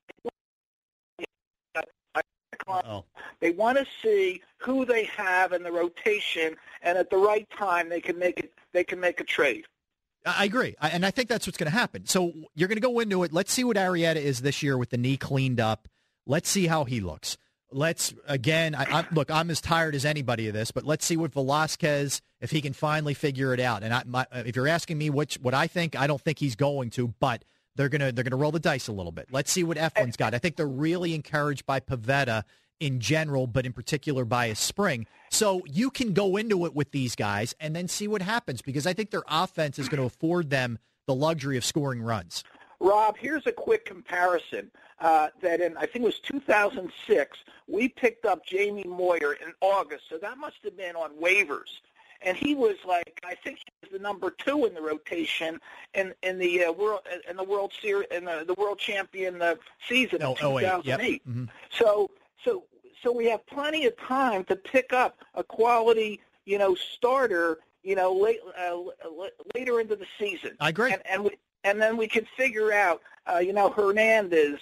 They want to see who they have in the rotation, and at the right time they can make a trade. I agree, and I think that's what's going to happen. So you're going to go into it. Let's see what Arrieta is this year with the knee cleaned up. Let's see how he looks. I'm as tired as anybody of this, but let's see what Velasquez, if he can finally figure it out. And if you're asking me what I think, I don't think he's going to, but they're gonna roll the dice a little bit. Let's see what Eflin's got. I think they're really encouraged by Pivetta in general, but in particular by his spring. So you can go into it with these guys and then see what happens, because I think their offense is going to afford them the luxury of scoring runs. Rob, here's a quick comparison. That in, I think it was 2006, we picked up Jamie Moyer in August, so that must have been on waivers. and he was like, I think he was the number 2 in the rotation in the World Series in the World Champion season of 2008. Yep. Mm-hmm. So we have plenty of time to pick up a quality, starter, later into the season. I agree. And then we can figure out, Hernandez,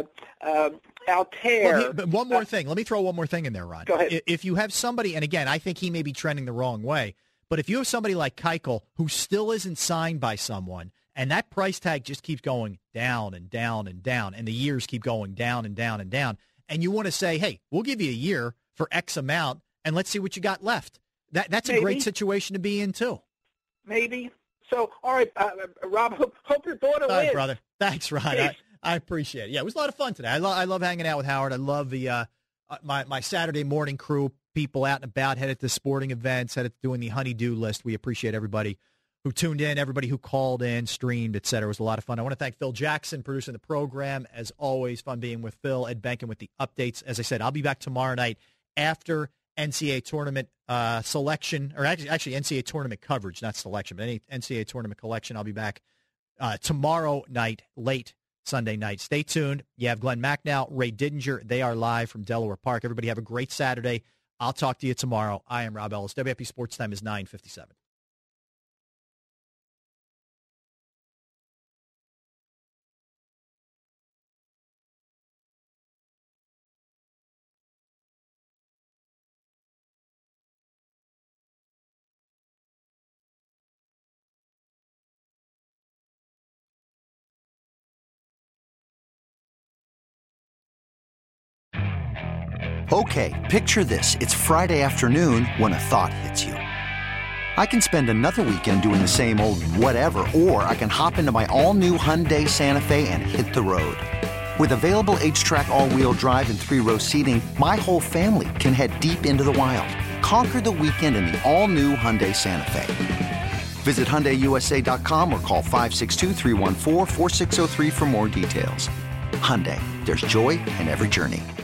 Altair. But one more thing. Let me throw one more thing in there, Ron. Go ahead. If you have somebody, and again, I think he may be trending the wrong way, but if you have somebody like Keuchel who still isn't signed by someone, and that price tag just keeps going down and down and down, and the years keep going down and down and down, and you want to say, hey, we'll give you a year for X amount, and let's see what you got left. That's a great situation to be in, too. Maybe. So, all right, Rob, hope your daughter wins. All right, brother. Thanks, Ron. I appreciate it. Yeah, it was a lot of fun today. I love hanging out with Howard. I love the my Saturday morning crew, people out and about, headed to sporting events, headed to doing the honey-do list. We appreciate everybody who tuned in, everybody who called in, streamed, et cetera. It was a lot of fun. I want to thank Phil Jackson, producing the program. As always, fun being with Phil. Ed Benkin with the updates. As I said, I'll be back tomorrow night after NCAA tournament selection, or actually NCAA tournament coverage, not selection, but any NCAA tournament collection. I'll be back tomorrow night, late Sunday night. Stay tuned. You have Glenn Macnow, Ray Didinger. They are live from Delaware Park. Everybody have a great Saturday. I'll talk to you tomorrow. I am Rob Ellis. WFP Sports Time is 9:57. Okay, picture this. It's Friday afternoon when a thought hits you. I can spend another weekend doing the same old whatever, or I can hop into my all-new Hyundai Santa Fe and hit the road. With available H-Track all-wheel drive and 3-row seating, my whole family can head deep into the wild. Conquer the weekend in the all-new Hyundai Santa Fe. Visit HyundaiUSA.com or call 562-314-4603 for more details. Hyundai, there's joy in every journey.